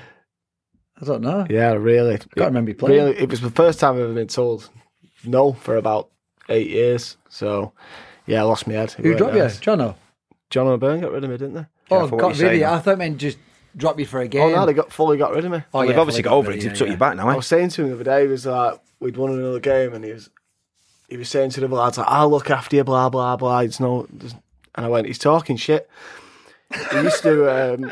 I don't know. Yeah, really. I can't remember you playing. Really, it was the first time I've ever been told no for about 8 years. So, yeah, I lost my head. Who dropped you? John O'Byrne got rid of me, didn't they? Oh, God, really? I thought men just drop you for a game. Oh, no, they fully got rid of me. Oh, yeah, they've obviously got over it. They've took you back now, eh? I was saying to him the other day, he was like, we'd won another game, and he was saying to the lads, like, I'll look after you, blah, blah, blah. And I went, he's talking shit. He used to...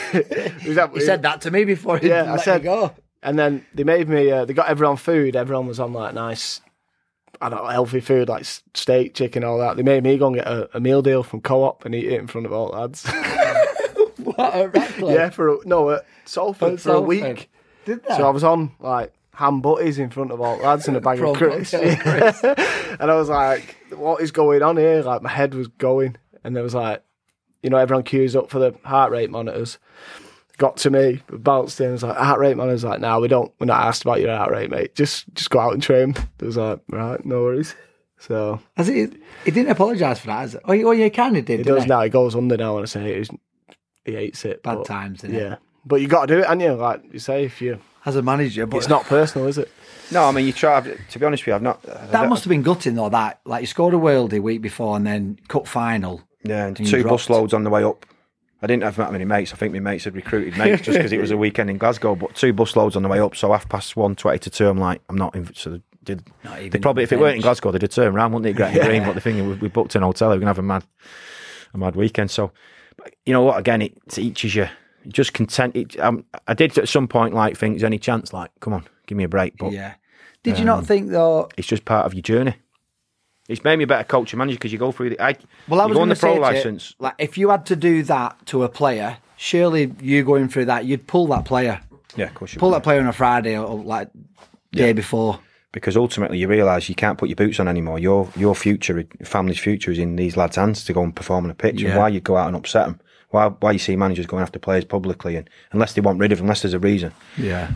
he said that to me before he let me go. And then they made me... they got everyone food. Everyone was on, like, nice... I don't know, healthy food like steak, chicken, all that. They made me go and get a meal deal from Co-op and eat it in front of all lads. What, at Ratcliffe? Yeah, at Salford for a week. Did that? So I was on like ham butties in front of all lads and a bag of crisps. And I was like, what is going on here? Like my head was going. And there was like, everyone queues up for the heart rate monitors. Got to me, bounced in, was like, heart rate monitor's like, we're not asked about your heart rate, mate. Just go out and train. It was like, right, no worries. So has it? He didn't apologise for that, has it? Oh, you kind of did. He does now. He goes under now, and I say he hates it. Bad times, isn't it? Yeah, but you got to do it, haven't you? Like you say, if you as a manager, but it's not personal, is it? No, I mean you try. To be honest with you, I've not. That must have been gutting though. That like you scored a worldie week before and then cup final. Yeah, and 2 bus loads on the way up. I didn't have that many mates. I think my mates had recruited mates just because it was a weekend in Glasgow. But 2 bus loads on the way up. So 1:30, 20 to 2. I'm like, I'm not. So they probably, if it weren't in Glasgow, they'd have turned around, wouldn't they? Gretna Green. But the thing is, we booked an hotel. We're gonna have a mad weekend. So, you know what? Again, it teaches you. You're just content. I did at some point like think, there's any chance? Like, come on, give me a break. But yeah. Did you not think though? It's just part of your journey. It's made me a better coach and manager because you go through the. I was on the pro say license. Like, if you had to do that to a player, surely you going through that, you'd pull that player. Yeah, of course you pull would. that player on a Friday or like day before. Because ultimately you realise you can't put your boots on anymore. Your future, family's future, is in these lads' hands to go and perform on a pitch. Yeah. And why you go out and upset them? Why you see managers going after players publicly, and unless they want rid of them, unless there's a reason. Yeah.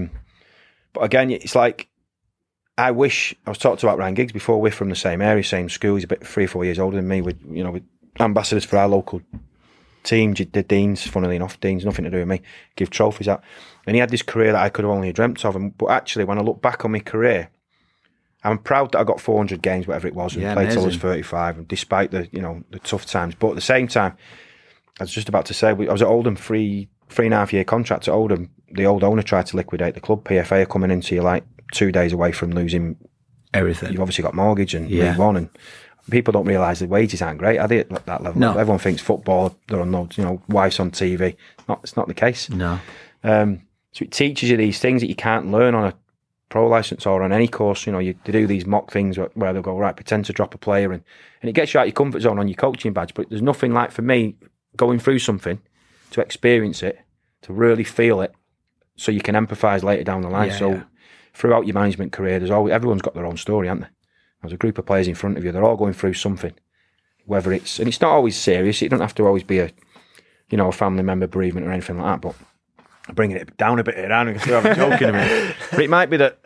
But again, it's like. I wish I was talking about Ryan Giggs before. We're from the same area, same school. He's about 3 or 4 years older than me. With ambassadors for our local team. The Deans, funnily enough, Deans nothing to do with me. Give trophies out, and he had this career that I could have only dreamt of. But actually, when I look back on my career, I'm proud that I got 400 games, whatever it was, and played till I was 35. And despite the the tough times, but at the same time, I was just about to say I was at Oldham 3.5 year contract at Oldham. The old owner tried to liquidate the club. PFA are coming into you like 2 days away from losing everything. You've obviously got mortgage and move on, and people don't realise the wages aren't great, are they, at that level? No. Everyone thinks football, they're on loads, wives on TV. It's not the case. No. So it teaches you these things that you can't learn on a pro licence or on any course. They do these mock things where they'll go, right, pretend to drop a player, and it gets you out of your comfort zone on your coaching badge. But there's nothing like, for me, going through something, to experience it, to really feel it, so you can empathise later down the line. Throughout your management career, everyone's got their own story, haven't they? There's a group of players in front of you, they're all going through something. Whether it's not always serious, it doesn't have to always be a family member bereavement or anything like that, but I'm bringing it down a bit here, I'm joking a minute. But it might be that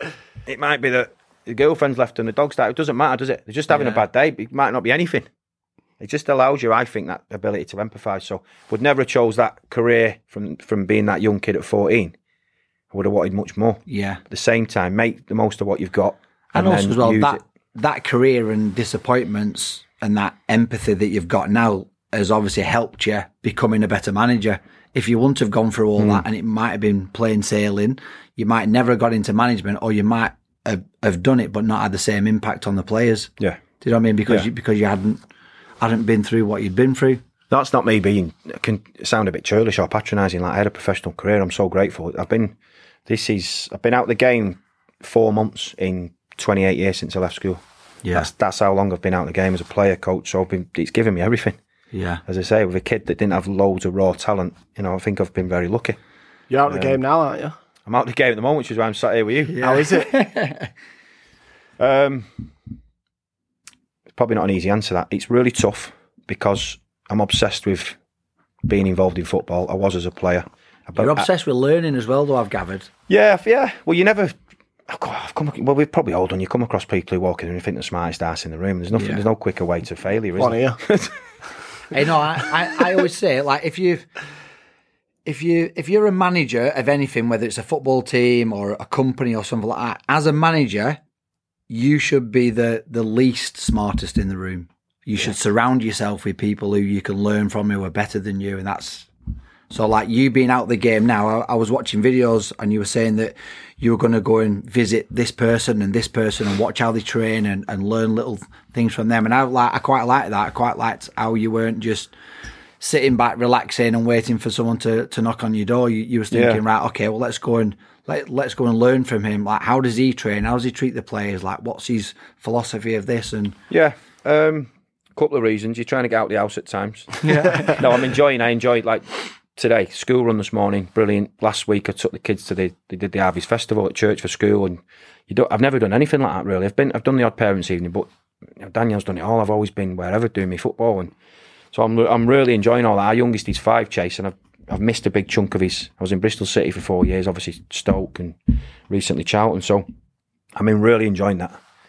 the girlfriend's left and the dog's died. It doesn't matter, does it? They're just having a bad day. It might not be anything. It just allows you, I think, that ability to empathise. So would never have chose that career from being that young kid at 14. I would have wanted much more. Yeah. At the same time, make the most of what you've got. And also as well, that career and disappointments and that empathy that you've got now has obviously helped you becoming a better manager. If you wouldn't have gone through all that, and it might have been plain sailing, you might never have got into management, or you might have done it but not had the same impact on the players. Yeah. Do you know what I mean? Because you hadn't been through what you'd been through. That's not me can sound a bit churlish or patronising. Like, I had a professional career. I'm so grateful. I've been out the game 4 months in 28 years since I left school. Yeah. That's how long I've been out of the game as a player, coach. So it's given me everything. Yeah. As I say, with a kid that didn't have loads of raw talent, I think I've been very lucky. You're out of the game now, aren't you? I'm out of the game at the moment, which is why I'm sat here with you. Yeah. How is it? It's probably not an easy answer, that. It's really tough because I'm obsessed with being involved in football. I was as a player. You're obsessed with learning as well, though, I've gathered. Yeah. Well, you never... we're probably old when you come across people who walk in and you think the smartest ass in the room. There's nothing. There's no quicker way to failure, is there? Hey, no, I always say, like, if you're a manager of anything, whether it's a football team or a company or something like that, as a manager, you should be the least smartest in the room. You should surround yourself with people who you can learn from, who are better than you, and that's... So, like, you being out of the game now, I was watching videos and you were saying that you were going to go and visit this person and watch how they train and learn little things from them. And I quite like that. I quite liked how you weren't just sitting back, relaxing and waiting for someone to knock on your door. You was thinking, right, okay, well, let's go and learn from him. Like, how does he train? How does he treat the players? Like, what's his philosophy of this? And couple of reasons. You're trying to get out the house at times. Yeah. No, I enjoyed, like, today, school run this morning, brilliant. Last week I took the kids they did the Harvey's Festival at church for school, and I've never done anything like that really. I've done the odd parents' evening, but Daniel's done it all. I've always been wherever doing my football, and so I'm really enjoying all that. Our youngest is 5, Chase, and I've missed a big chunk of his. I was in Bristol City for 4 years, obviously Stoke and recently Charlton, so I'm really enjoying that.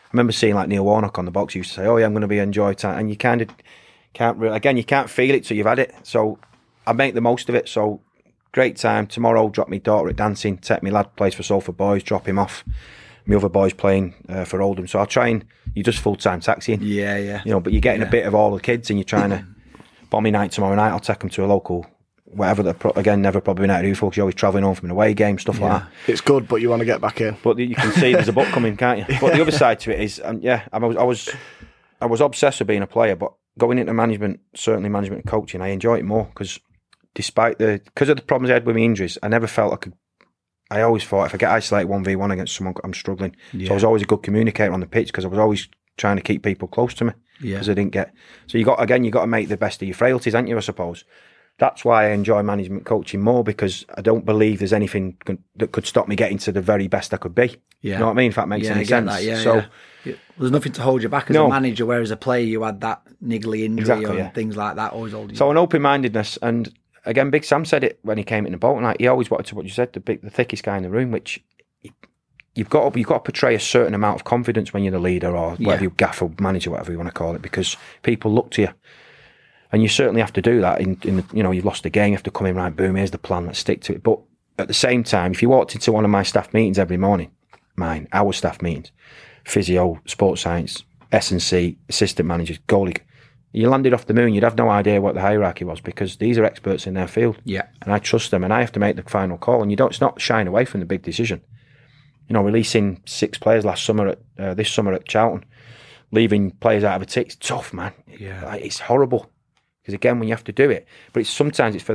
remember seeing like Neil Warnock on the box. He used to say, "Oh yeah, I'm going to be enjoy time," and you kind of can't really. Again, you can't feel it till you've had it. So I make the most of it. So great time tomorrow. Drop my daughter at dancing. Take my lad plays for Salford Boys. Drop him off. My other boys playing for Oldham. So I'll try and you're just full time taxiing. Yeah. You know, but you're getting a bit of all the kids, and you're trying to. Bommy night tomorrow night. I'll take them to a local. Whatever again, never probably been out of Newcastle because you're always travelling home from an away game, stuff like that. It's good, but you want to get back in. But you can see there's a book coming, can't you? But the other side to it is, I was obsessed with being a player, but going into management, certainly management and coaching, I enjoy it more because because of the problems I had with my injuries, I never felt I could. I always thought if I get isolated 1v1 against someone, I'm struggling. Yeah. So I was always a good communicator on the pitch because I was always trying to keep people close to me because I didn't get. So you got to make the best of your frailties, haven't you? I suppose. That's why I enjoy management coaching more because I don't believe there's anything that could stop me getting to the very best I could be. Yeah. You know what I mean? If that makes any sense. That, there's nothing to hold you back as a manager, whereas a player you had that niggly injury and things like that always hold you. So an open-mindedness, and again, Big Sam said it when he came into Bolton. Like, he always wanted to, what you said, the thickest guy in the room, which you've got to portray a certain amount of confidence when you're the leader or whatever you gaffer, manager, whatever you want to call it, because people look to you. And you certainly have to do that. You've lost the game, you have to come in, right, boom, here's the plan, let's stick to it. But at the same time, if you walked into one of my staff meetings every morning, our staff meetings, physio, sports science, S&C, assistant managers, goalie, you landed off the moon, you'd have no idea what the hierarchy was because these are experts in their field. Yeah. And I trust them and I have to make the final call. And it's not shying away from the big decision. You know, releasing 6 players this summer at Charlton, leaving players out of a tick, it's tough, man. Yeah. It's horrible. Because again, when you have to do it, but sometimes it's for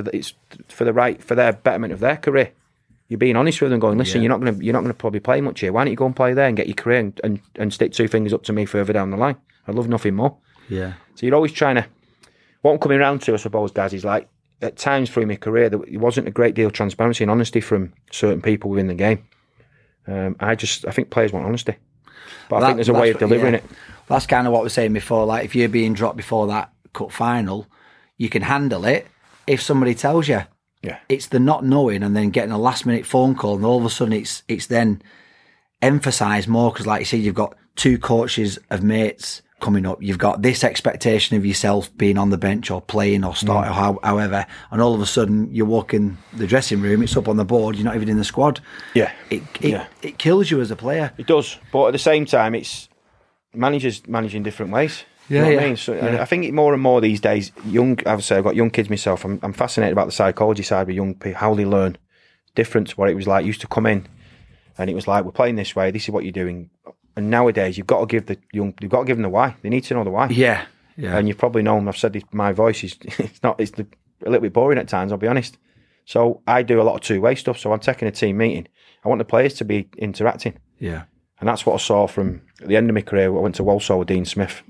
their betterment of their career. You're being honest with them, going, listen, you're not going to probably play much here. Why don't you go and play there and get your career and stick 2 fingers up to me further down the line? I love nothing more. Yeah. So you're always trying to. What I'm coming around to, I suppose, guys, is like at times through my career there wasn't a great deal of transparency and honesty from certain people within the game. I think players want honesty, but I think there's a way of delivering it. That's kind of what we were saying before. Like if you're being dropped before that cup final, you can handle it if somebody tells you. Yeah. It's the not knowing and then getting a last minute phone call and all of a sudden it's then emphasised more because, like you said, you've got 2 coaches of mates coming up. You've got this expectation of yourself being on the bench or playing or starting or however, and all of a sudden you walk in the dressing room, it's up on the board, you're not even in the squad. Yeah. It kills you as a player. It does, but at the same time, it's managers managing different ways. You know what I mean? So I think more and more these days, I've got young kids myself. I'm fascinated about the psychology side with young people, how they learn. Different to what it was like. Used to come in, and it was like, we're playing this way. This is what you're doing. And nowadays, you've got to give them the why. They need to know the why. Yeah. And you've probably known. I've said this, my voice is it's a little bit boring at times. I'll be honest. So I do a lot of 2-way stuff. So I'm taking a team meeting. I want the players to be interacting. Yeah. And that's what I saw from at the end of my career. I went to Walsall with Dean Smith.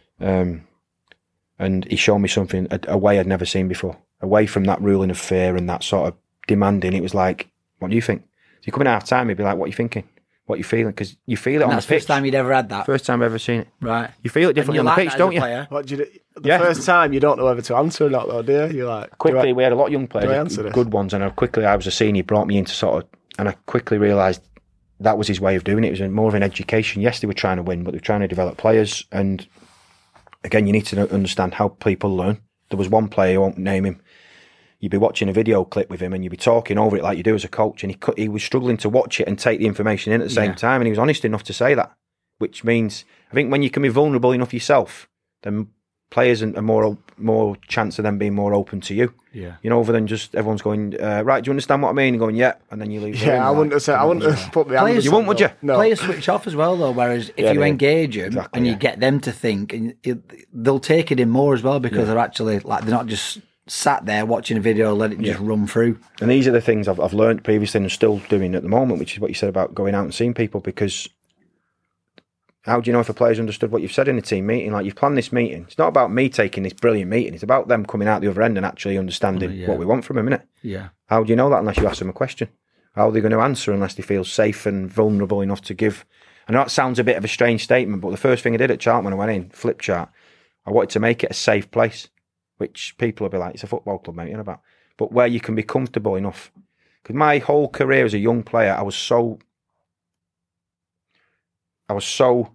And he showed me something, a way I'd never seen before, away from that ruling of fear and that sort of demanding. It was like, what do you think? So you come in at half time, he'd be like, what are you thinking? What are you feeling? Because you feel it on the pitch. That's the first time you'd ever had that? First time I've ever seen it. Right. You feel it differently on the pitch, don't you? What do you do? The first time you don't know whether to answer or not, though, do you? You're like, quickly, we had a lot of young players, good ones, and I was a senior, he brought me in to sort of, and I quickly realised that was his way of doing it. It was more of an education. Yes, they were trying to win, but they were trying to develop players. And again, you need to understand how people learn. There was one player, I won't name him, you'd be watching a video clip with him and you'd be talking over it like you do as a coach, and he was struggling to watch it and take the information in at the same time, and he was honest enough to say that, which means, I think when you can be vulnerable enough yourself, then players are more chance of them being more open to you. Yeah. You know, other than just everyone's going, right, do you understand what I mean? And going, yeah, and then you leave. Yeah, I wouldn't have put the players, you won't, would you? No. Players switch off as well, though, whereas if you engage them and you get them to think, and they'll take it in more as well because they're actually, like, they're not just sat there watching a video, let it just run through. And these are the things I've learned previously and still doing at the moment, which is what you said about going out and seeing people, because how do you know if a player's understood what you've said in a team meeting? Like, you've planned this meeting. It's not about me taking this brilliant meeting. It's about them coming out the other end and actually understanding what we want from them, isn't it? Yeah. How do you know that unless you ask them a question? How are they going to answer unless they feel safe and vulnerable enough to give? I know that sounds a bit of a strange statement, but the first thing I did at Charlton when I went in, flip chart, I wanted to make it a safe place, which people will be like, it's a football club, mate, you know about. But where you can be comfortable enough. Because my whole career as a young player, so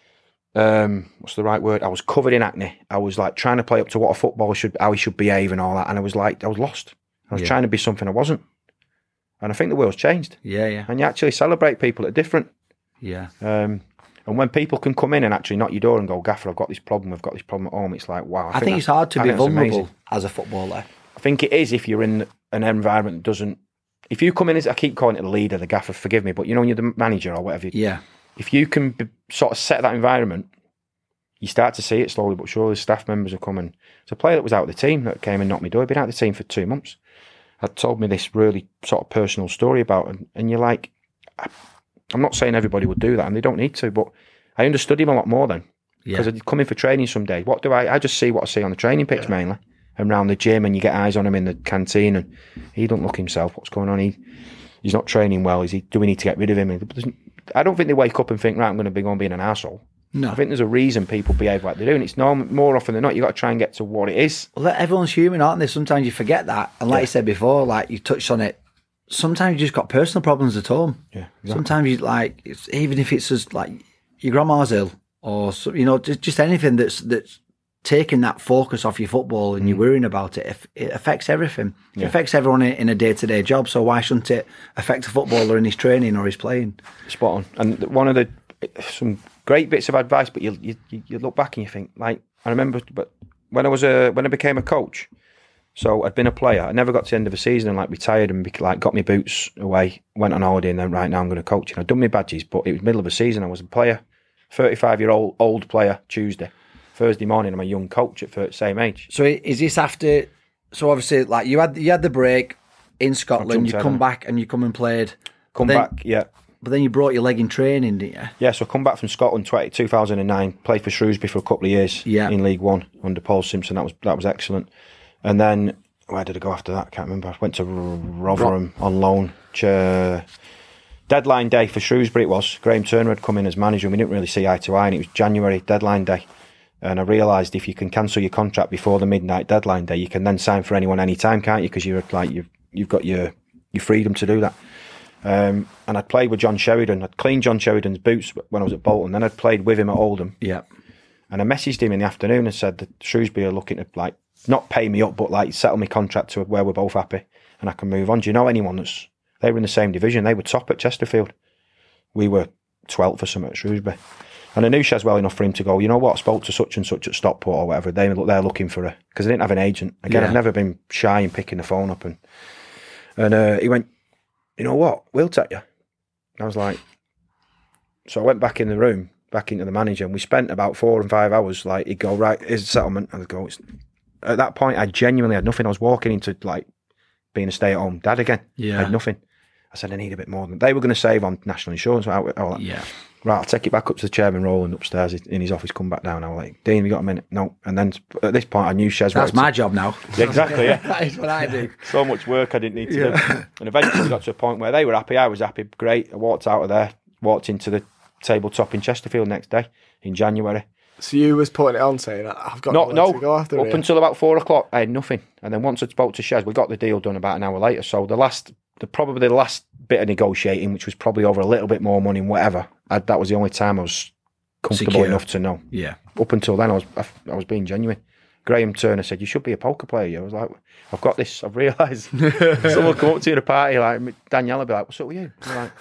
what's the right word? I was covered in acne. I was like trying to play up to what a footballer how he should behave and all that. And I was lost. I was trying to be something I wasn't. And I think the world's changed. Yeah. And you actually celebrate people that are different. Yeah. And when people can come in and actually knock your door and go, Gaffer, I've got this problem at home, it's like, wow. I think it's hard to be vulnerable as a footballer. I think it is if you're in an environment that doesn't... If you come in as, I keep calling it the leader, the Gaffer, forgive me, but when you're the manager or whatever, if you can sort of set that environment, you start to see it slowly but surely. Staff members are coming. There's a player that was out of the team that came and knocked me door. He'd been out of the team for 2 months. Had told me this really sort of personal story about it, and you're like, I'm not saying everybody would do that, and they don't need to, but I understood him a lot more then. Because I'd come in for training some days. What do I just see what I see on the training pitch mainly, and around the gym, and you get eyes on him in the canteen, and he don't look himself. What's going on? He's not training well. Do we need to get rid of him? I don't think they wake up and think, right, I'm going to be going being an arsehole. No. I think there's a reason people behave like they do, and it's more often than not, you've got to try and get to what it is. Well, everyone's human, aren't they? Sometimes you forget that. And like you said before, like you touched on it, sometimes you just got personal problems at home. Yeah, exactly. Sometimes you even if it's just like your grandma's ill, or just anything that's taking that focus off your football and you're worrying about it, it affects everything. It affects everyone in a day-to-day job, so why shouldn't it affect a footballer in his training or his playing? Spot on. And one of some great bits of advice, but you look back and you think, like, I remember, but when I became a coach, so I'd been a player, I never got to the end of the season and like retired and got my boots away, went on holiday, and then right now I'm going to coach. And I'd done my badges, but it was middle of the season. I was a player, 35-year-old old player. Tuesday, Thursday morning, I'm a young coach at the same age. So is this after? So obviously, like you had the break in Scotland, you come back and you come and played. But then you brought your leg in training, didn't you? Yeah, so I come back from Scotland 2009, played for Shrewsbury for a couple of years in League One under Paul Simpson. That was excellent. And then, where did I go after that? I can't remember. I went to Rotherham on loan. Deadline day for Shrewsbury it was. Graham Turner had come in as manager and we didn't really see eye to eye, and it was January, deadline day. And I realised if you can cancel your contract before the midnight deadline day, you can then sign for anyone anytime, can't you? Because you've got your freedom to do that. And I'd played with John Sheridan. I'd cleaned John Sheridan's boots when I was at Bolton. Then I'd played with him at Oldham. Yeah. And I messaged him in the afternoon and said that Shrewsbury are looking to not pay me up, but settle my contract to where we're both happy and I can move on. Do you know anyone they were in the same division? They were top at Chesterfield. We were 12th or something at Shrewsbury. And I knew Shez well enough for him to go, you know what, I spoke to such and such at Stockport or whatever. They're looking for her. Because I didn't have an agent. Again, I've never been shy in picking the phone up. And he went, you know what, we'll take you. And I was like, so I went back in the room, back into the manager, and we spent about 4 and 5 hours. Like, he'd go, right, here's the settlement. And I'd go, at that point, I genuinely had nothing. I was walking into being a stay-at-home dad again. Yeah. I had nothing. I said, I need a bit more than they were going to save on national insurance. Right, I'll take it back up to the chairman, Roland, upstairs in his office, come back down. I was like, Dean, you got a minute? No. And then at this point, I knew Shez. That's my job now. Exactly, yeah. That is what I do. So much work I didn't need to do. And eventually got to a point where they were happy, I was happy, great. I walked out of there, walked into the tabletop in Chesterfield next day in January. So you was putting it on saying, I've got no to go after up until about 4 o'clock, I had nothing. And then once I spoke to Shez, we got the deal done about an hour later. So probably the last bit of negotiating, which was probably over a little bit more money and whatever, that was the only time I was comfortable enough to know. Yeah. Up until then, I was being genuine. Graham Turner said, you should be a poker player. I was like, I've got this. I've realised. Someone come up to you at a party, like Danielle would be like, what's up with you? I'm like,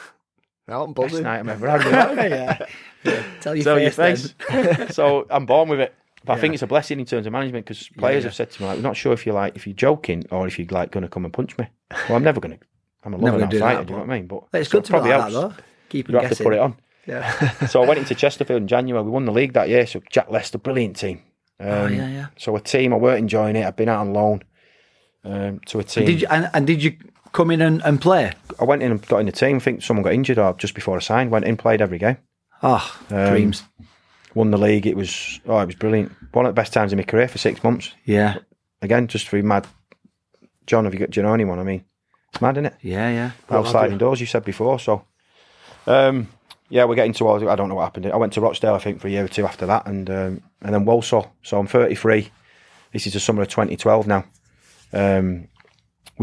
best night I've ever had. Yeah. Tell your face. So I'm born with it. But I think it's a blessing in terms of management, because players have said to me, like, we're not sure if you're joking or if you're going to come and punch me. Well, I'm never going to. I'm a loving fighter, do you know what I mean? But it's good to be like that, though. Keep you have to put it on. Yeah. So I went into Chesterfield in January. We won the league that year. So Jack Lester, brilliant team. So a team, I weren't enjoying it. I'd been out on loan to a team. Did you come in and play? I went in and got in the team. I think someone got injured or just before I signed. Went in, played every game. Dreams. Won the league. It was brilliant. One of the best times in my career for 6 months. Yeah. Again, just through mad. John, do you know anyone? I mean, it's mad, isn't it? Yeah. Sliding doors, you said before. So, we're getting towards. I don't know what happened. I went to Rochdale, I think, for a year or two after that, and then Walsall. So I'm 33. This is the summer of 2012 now.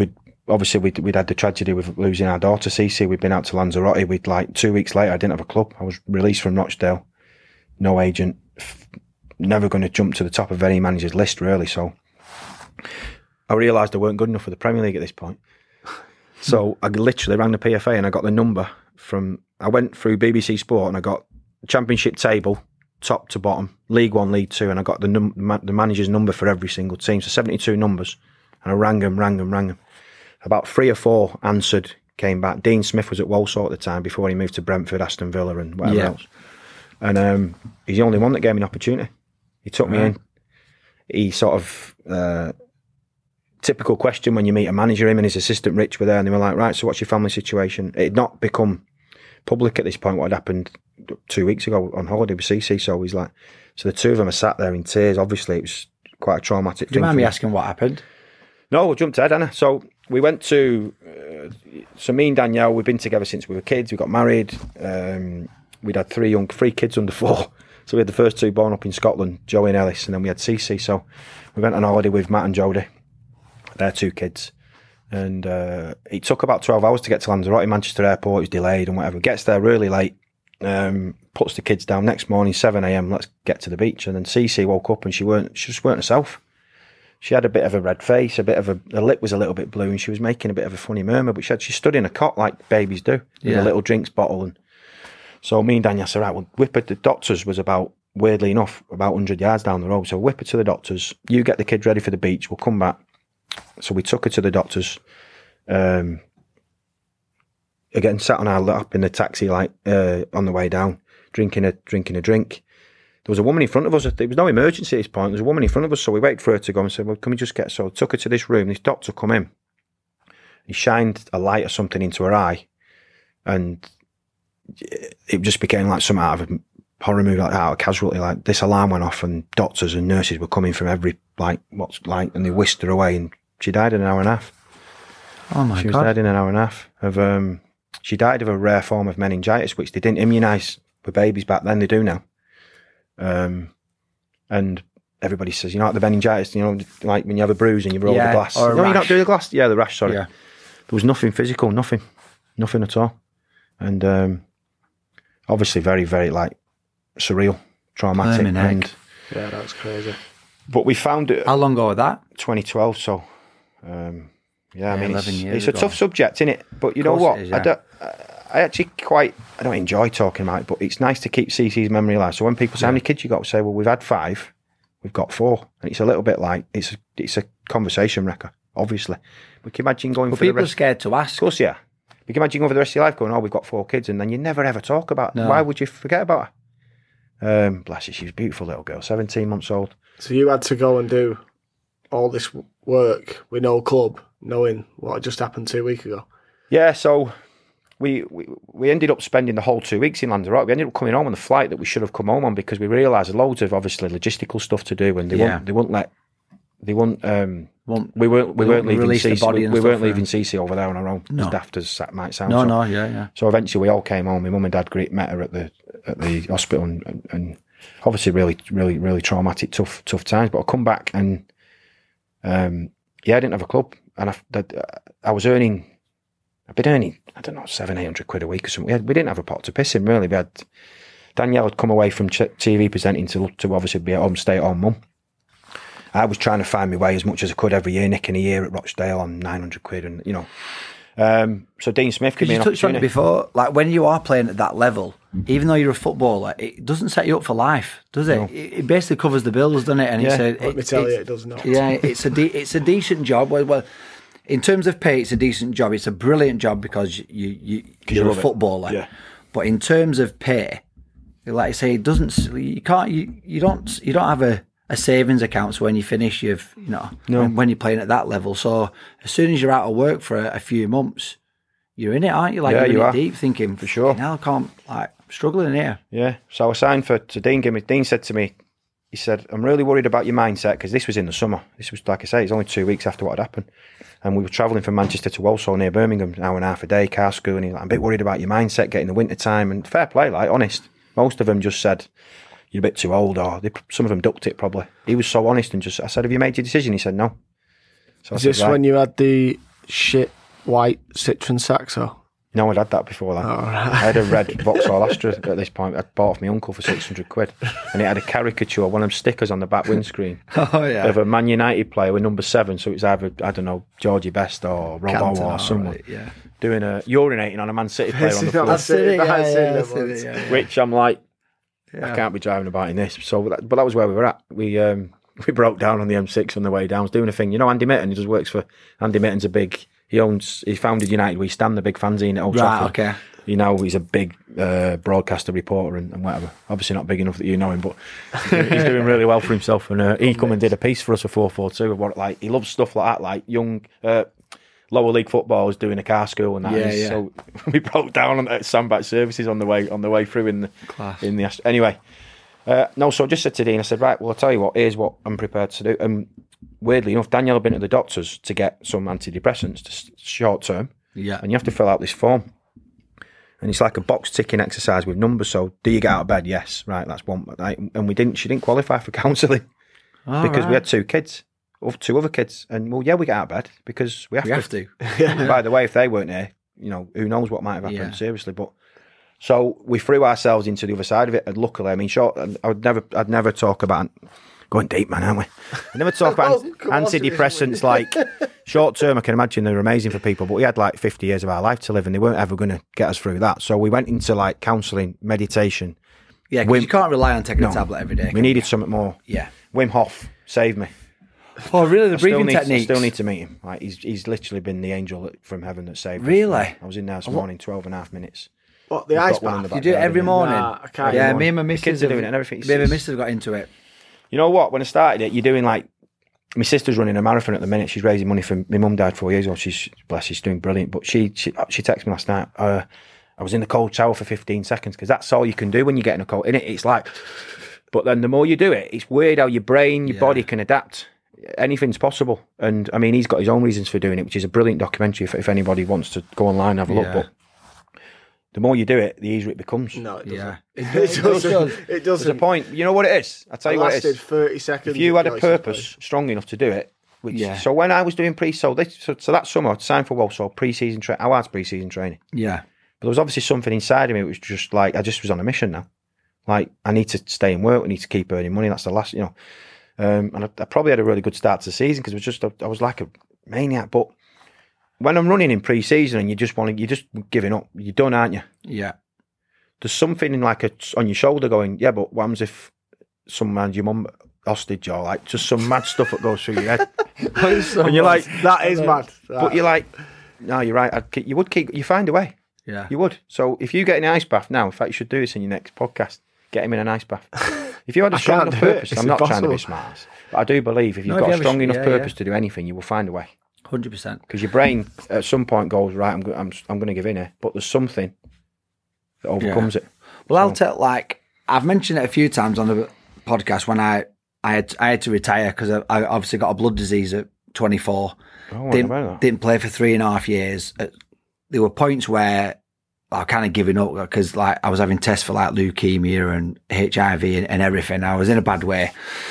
obviously we'd had the tragedy with losing our daughter, Cece. We'd been out to Lanzarote. We'd 2 weeks later, I didn't have a club. I was released from Rochdale. No agent. Never going to jump to the top of any manager's list, really. So I realised I weren't good enough for the Premier League at this point. So I literally rang the PFA and I got the number I went through BBC Sport and I got Championship table, top to bottom, League 1, League 2, and I got the manager's number for every single team, so 72 numbers. And I rang them. About 3 or 4 answered, came back. Dean Smith was at Walsall at the time before he moved to Brentford, Aston Villa and whatever else. And he's the only one that gave me an opportunity. He took me in. He sort of... typical question when you meet a manager, him and his assistant Rich were there and they were like, right, so what's your family situation? It had not become public at this point what had happened 2 weeks ago on holiday with CC. So he's like, so the two of them are sat there in tears. Obviously it was quite a traumatic thing. Do you mind me asking what happened? No, we jumped ahead, Anna. So we went to so me and Danielle, we've been together since we were kids. We got married. We'd had 3 kids under 4. So we had the first 2 born up in Scotland, Joey and Ellis, and then we had CC. So we went on holiday with Matt and Jodie. Their 2 kids, and it took about 12 hours to get to Lanzarote. Manchester Airport was delayed and whatever. Gets there really late, puts the kids down. Next morning, 7 a.m. Let's get to the beach. And then Cece woke up and she just weren't herself. She had a bit of a red face, her lip was a little bit blue, and she was making a bit of a funny murmur. But she stood in a cot like babies do, with a little drinks bottle. And so me and Danielle said, right, we'll whip her. The doctor's was weirdly enough, about 100 yards down the road. So whip her to the doctor's. You get the kids ready for the beach. We'll come back. So we took her to the doctor's. Again, sat on our lap in the taxi, on the way down, drinking a drink. There was a woman in front of us. There was no emergency at this point. There was a woman in front of us, so we waited for her to go and said, "Well, can we just get?" So I took her to this room. This doctor come in. He shined a light or something into her eye, and it just became like some out of a horror movie, like out of Casualty. Like this alarm went off, and doctors and nurses were coming from every and they whisked her away, and she died in an hour and a half. Oh my God! She was dead in an hour and a half of. She died of a rare form of meningitis, which they didn't immunise with babies back then. They do now. And everybody says, like the meningitis, like when you have a bruise and you roll the glass. Or you don't do the glass. Yeah, the rash. Sorry. Yeah. There was nothing physical, nothing at all, and obviously very, very surreal, traumatic. And, yeah, that's crazy. But we found it. How long ago was that? 2012. So, I mean, it's a tough subject, isn't it? But you know what? Is, yeah. I actually I don't enjoy talking about it, but it's nice to keep CC's memory alive. So when people say, how many kids you got? We say, well, we've had 5, we've got 4. And it's a little bit like, it's a conversation wrecker, obviously. We can imagine going for the rest. People are scared to ask. Of course, yeah. You can imagine going for the rest of your life going, we've got 4 kids, and then you never ever talk about it. No. Why would you forget about her? Bless her, she was a beautiful little girl, 17 months old. So you had to go and do all this work with no club, knowing what had just happened 2 weeks ago? Yeah, so we ended up spending the whole 2 weeks in Lanzarote. We ended up coming home on the flight that we should have come home on because we realised there's loads of obviously logistical stuff to do, and we weren't leaving CC over there on our own. No. As daft as that might sound. Yeah. So eventually we all came home. My mum and dad met her at the hospital, and obviously really, really, really traumatic, tough times. But I come back and I didn't have a club, and I was earning. I've been earning, I don't know, 700-800 quid a week or something. We didn't have a pot to piss in, really. Danielle had come away from TV presenting to obviously be at home, stay at home mum. I was trying to find my way as much as I could every year, nicking a year at Rochdale on 900 quid, and so Dean Smith gave me an opportunity. You touched on it before, like when you are playing at that level, even though you're a footballer, it doesn't set you up for life, does it? No. It basically covers the bills, doesn't it? And let me tell you, it does not. Yeah, it's a decent job. Well, in terms of pay, it's a decent job. It's a brilliant job because you're a footballer. Yeah. But in terms of pay, like I say, it doesn't. You don't have a savings account. So when you finish, when you're playing at that level. So as soon as you're out of work for a few months, you're in it, aren't you? You're in it deep, thinking for sure. Now I can't. I'm struggling here. Yeah. So I signed to Dean. Dean said to me, he said, "I'm really worried about your mindset," because this was in the summer. This was, like I say, it's only 2 weeks after what had happened. And we were travelling from Manchester to Walsall near Birmingham, an hour and a half a day, car school. And he's like, "I'm a bit worried about your mindset getting the winter time." And fair play, honest. Most of them just said, "You're a bit too old," or some of them ducked it probably. He was so honest and I said, "Have you made your decision?" He said, "No." So Is this when you had the shit white Citroen Saxo? No, I'd had that before that. Oh, right. I had a red Vauxhall Astra at this point. I'd bought off my uncle for 600 quid. And it had a caricature, one of them stickers on the back windscreen of a Man United player with number 7. So it's either, I don't know, Georgie Best or Robbo or someone doing urinating on a Man City player on the floor. Which I'm like, I can't be driving about in this. So, but that was where we were at. We broke down on the M6 on the way down. I was doing a thing. You know, Andy Mitten, he just works for, Andy Mitten's a big... He founded United We Stand, the big fanzine at Old Trafford. Right, okay. You know, he's a big broadcaster, reporter and whatever. Obviously not big enough that you know him, but he's doing really well for himself. And he come and did a piece for us for 442 of what, like, he loves stuff like that, like young lower league footballers doing a car school and that. So we broke down at Sandbach Services on the way through in the anyway. No, so I just said to Dean, I said, right, well, I'll tell you what, here's what I'm prepared to do. And weirdly enough, Daniel had been to the doctors to get some antidepressants to short term. Yeah. And you have to fill out this form. And it's like a box ticking exercise with numbers. So, do you get out of bed? Yes. Right, that's one. Right. And she didn't qualify for counselling because we had 2 kids, or 2 other kids. And, well, yeah, we get out of bed because we have to. By the way, if they weren't here, you know, who knows what might have happened, seriously. But so we threw ourselves into the other side of it. And luckily, I mean, I'd never talk about... Going deep, man, aren't we? I never talk about antidepressants. Like, short term, I can imagine they're amazing for people, but we had like 50 years of our life to live and they weren't ever going to get us through that. So we went into like counselling, meditation. Yeah, because you can't rely on taking a tablet every day. We needed something more. Yeah. Wim Hof saved me. Oh, really? The breathing techniques? I still need to meet him. Like, he's literally been the angel from heaven that saved me. Really? I was in there this morning, 12.5 minutes. What, the ice bath? You do it every morning? Nah, I can't. Yeah, me and my missus are doing it and everything. Me and my missus have got into it. You know what? When I started it, you're doing like, my sister's running a marathon at the minute. She's raising money for, my mum died 4 years ago. She's doing brilliant. But she texted me last night. I was in the cold shower for 15 seconds because that's all you can do when you get in a cold. In it, it's like, but then the more you do it, it's weird how your brain, your body can adapt. Anything's possible. And I mean, he's got his own reasons for doing it, which is a brilliant documentary if anybody wants to go online and have a look. But the more you do it, the easier it becomes. No, it doesn't. Yeah. It doesn't. There's a point. You know what it is? I'll tell you what it is. 30 seconds. If you had a purpose strong enough to do it, so when I was doing so that summer, I signed for Walsall pre-season training. How hard's pre-season training? Yeah. But there was obviously something inside of me. It was just like, I just was on a mission now. Like, I need to stay in work. I need to keep earning money. That's the last, you know. And I probably had a really good start to the season because it was I was like a maniac. But when I'm running in pre-season and you're just giving up, you're done, aren't you? Yeah. There's something in on your shoulder going, yeah, but what happens if someone your mum hostage or like just some mad stuff that goes through your head? And you're like, that is mad. But you're like, no, you're right. You find a way. Yeah. You would. So if you get an ice bath now, in fact, you should do this in your next podcast. Get him in an ice bath. If you had a strong enough purpose, I'm not trying to be smart, but I do believe if you've got a strong enough purpose to do anything, you will find a way. 100%. Because your brain at some point goes, right, I'm going to give in here, but there's something that overcomes it. Well, I'll tell, like, I've mentioned it a few times on the podcast when I had to retire because I obviously got a blood disease at 24. Didn't play for 3.5 years. There were points where I was kind of giving up because, like, I was having tests for like leukemia and HIV and everything. I was in a bad way,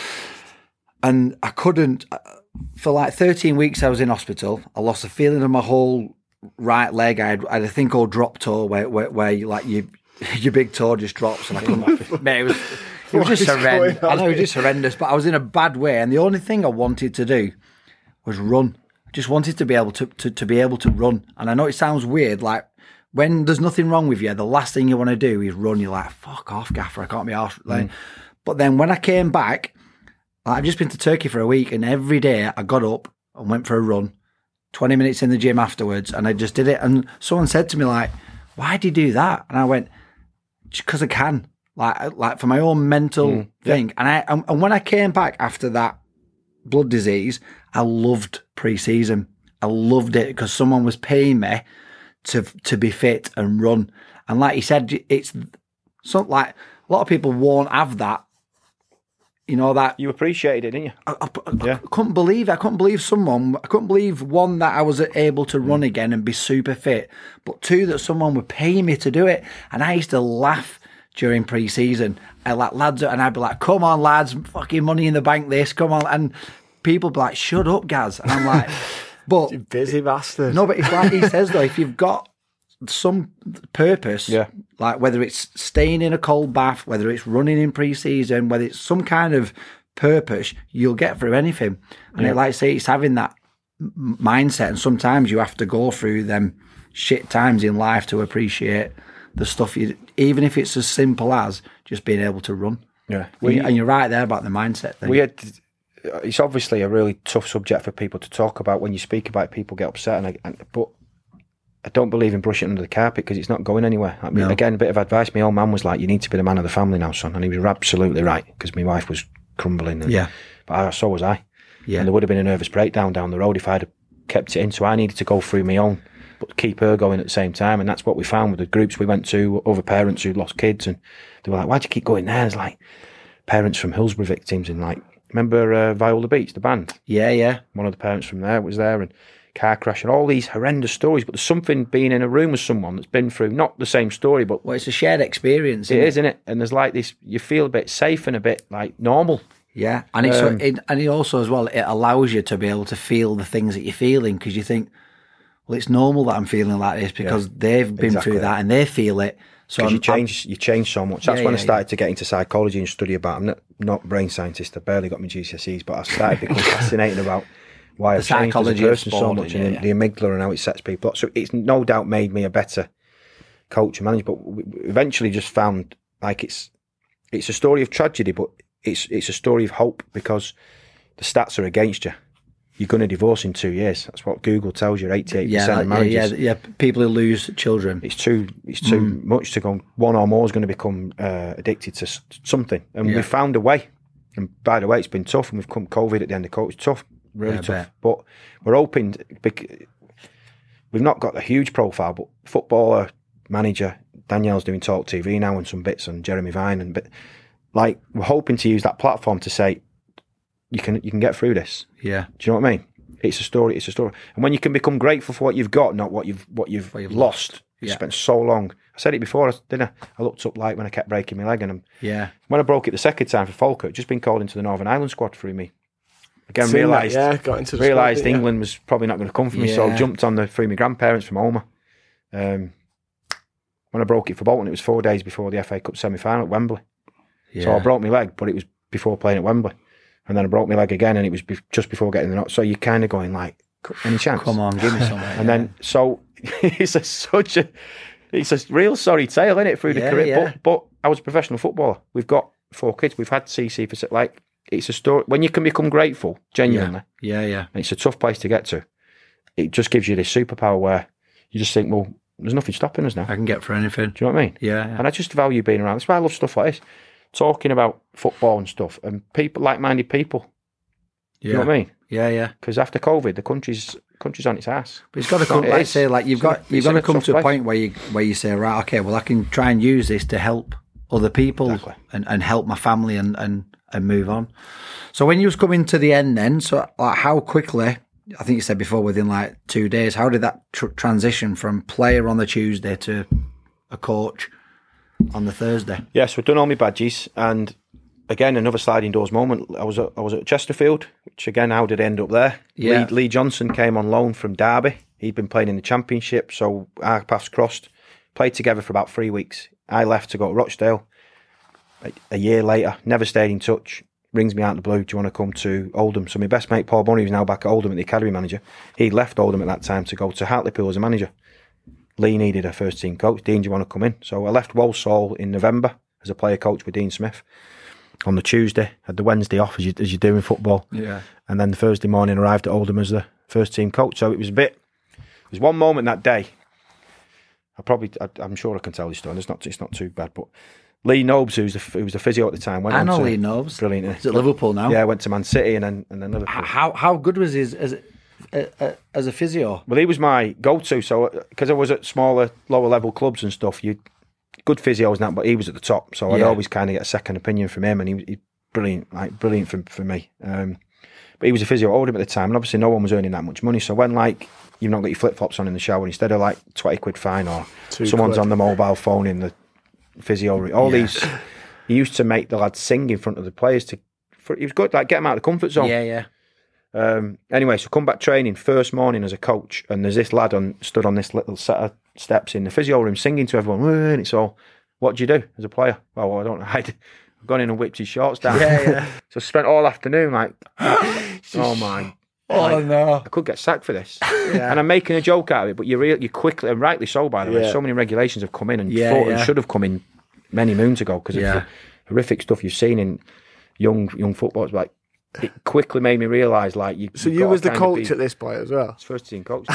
and I couldn't. For like 13 weeks, I was in hospital. I lost the feeling of my whole right leg. I had a thing called drop toe, where you, like, your big toe just drops, and I couldn't. Mate, it was just horrendous. I know it was just horrendous, but I was in a bad way, and the only thing I wanted to do was run. I just wanted to be able to be able to run. And I know it sounds weird, like when there's nothing wrong with you, the last thing you want to do is run. You're like, fuck off, gaffer, I can't be arsed. But then when I came back, I've just been to Turkey for a week, and every day I got up and went for a run, 20 minutes in the gym afterwards, and I just did it. And someone said to me, like, why do you do that? And I went, just because I can, like for my own mental thing. And when I came back after that blood disease, I loved pre-season. I loved it because someone was paying me to be fit and run. And like you said, it's something like a lot of people won't have that. You know, that you appreciated it, didn't you? I couldn't believe it. I couldn't believe one, that I was able to run again and be super fit, but two, that someone would pay me to do it. And I used to laugh during pre-season. I like lads, and I'd be like, "Come on, lads, fucking money in the bank, this, come on." And people be like, "Shut up, Gaz." And I'm like, But You busy bastard. no, but it's like he says though, if you've got some purpose, like whether it's staying in a cold bath, whether it's running in pre-season, whether it's some kind of purpose, you'll get through anything. And like I say, it's having that mindset, and sometimes you have to go through them shit times in life to appreciate the stuff you, even if it's as simple as just being able to run. Yeah. And you're right there about the mindset thing. It's obviously a really tough subject for people to talk about. When you speak about it, people get upset, but I don't believe in brushing it under the carpet because it's not going anywhere. I mean, again, a bit of advice. My old man was like, you need to be the man of the family now, son. And he was absolutely right because my wife was crumbling. But so was I. Yeah. And there would have been a nervous breakdown down the road if I'd have kept it in. So I needed to go through my own, but keep her going at the same time. And that's what we found with the groups we went to, other parents who lost kids. And they were like, why'd you keep going there? It's like parents from Hillsborough victims and like, remember Viola Beach, the band? Yeah. One of the parents from there was there, and car crash and all these horrendous stories. But there's something being in a room with someone that's been through not the same story, but it's a shared experience. It is, isn't it? And there's like this, you feel a bit safe and a bit like normal. Yeah, and it also as well, it allows you to be able to feel the things that you're feeling because you think, well, it's normal that I'm feeling like this because they've been through that and they feel it. So you change so much. That's when I started to get into psychology and study about. I'm not a brain scientist. I barely got my GCSEs, but I started becoming fascinated about why I've changed as a person so much and the amygdala and how it sets people up. So it's no doubt made me a better coach and manager. But we eventually just found like it's a story of tragedy, but it's a story of hope because the stats are against you. You're going to divorce in 2 years. That's what Google tells you. 88% of marriages. Yeah. People who lose children. It's too much to go. One or more is going to become addicted to something, and we found a way. And by the way, it's been tough, and we've come COVID at the end of COVID. It's tough, really tough. But we're hoping. We've not got a huge profile, but footballer, manager Danielle's doing Talk TV now and some bits on Jeremy Vine like we're hoping to use that platform to say you can get through this. Yeah. Do you know what I mean? It's a story. And when you can become grateful for what you've got, not what you've lost. You spent so long. I said it before, didn't I? I looked up like when I kept breaking my leg, and when I broke it the second time for Falkirk, just been called into the Northern Ireland squad through me. Again, realised England was probably not going to come for me, so I jumped on through my grandparents from Homer. When I broke it for Bolton, it was 4 days before the FA Cup semi-final at Wembley. Yeah. So I broke my leg, but it was before playing at Wembley. And then I broke my leg again, and it was just before getting the knock. So you're kind of going like, any chance? Come on, give me something. And then, so it's a real sorry tale, isn't it, through the career? Yeah. But I was a professional footballer. We've got 4 kids. We've had CC for, like, it's a story. When you can become grateful, genuinely. Yeah. And it's a tough place to get to. It just gives you this superpower where you just think, well, there's nothing stopping us now. I can get for anything. Do you know what I mean? Yeah. And I just value being around. That's why I love stuff like this. Talking about football and stuff, and people, like-minded people. Yeah. You know what I mean? Yeah. Because after COVID, the country's on its ass. But it's got to come. Like I say, like you've got to come to a point where you say, right, okay, well, I can try and use this to help other people and help my family and move on. So when you was coming to the end, then, so like how quickly? I think you said before, within like 2 days. How did that transition from player on the Tuesday to a coach on the Thursday? Yes, we've done all my badges, and again, another sliding doors moment. I was at Chesterfield, which again, how did I end up there? Yeah. Lee Johnson came on loan from Derby. He'd been playing in the Championship, so our paths crossed. Played together for about 3 weeks. I left to go to Rochdale. A year later, never stayed in touch. Rings me out of the blue, do you want to come to Oldham? So my best mate, Paul Bunny, who's now back at Oldham at the academy manager, he left Oldham at that time to go to Hartlepool as a manager. Lee needed a first team coach. Dean, do you want to come in? So I left Walsall in November as a player coach with Dean Smith. On the Tuesday, had the Wednesday off as you do in football. Yeah. And then the Thursday morning arrived at Oldham as the first team coach. So it was there's one moment that day. I'm sure I can tell this story. It's not too bad, but Lee Nobes, who was the physio at the time, went I know Lee Nobes. Brilliant. He's at Liverpool now. Yeah, went to Man City and then Liverpool. How good was he as a physio? Well, he was my go-to. So because I was at smaller, lower level clubs and stuff, good physios and that, but he was at the top. So I'd always kind of get a second opinion from him, and he brilliant for me. But he was a physio at Oldham at the time, and obviously no one was earning that much money. So when you've not got your flip-flops on in the shower, instead of like 20 quid fine or someone's on the mobile phone in the physio, these, he used to make the lads sing in front of the players. He was good, like get them out of the comfort zone. Yeah. Anyway, so come back training first morning as a coach, and there's this lad stood on this little set of steps in the physio room singing to everyone, and it's all, what do you do as a player? Well, I don't know. I've gone in and whipped his shorts down. So I spent all afternoon like, oh my. Oh no! I could get sacked for this, and I'm making a joke out of it. But you quickly, and rightly so, by the way. So many regulations have come in, and should have come in many moons ago because of the horrific stuff you've seen in young footballers. Like, it quickly made me realise, like, So you was the coach at this point as well? First team coach.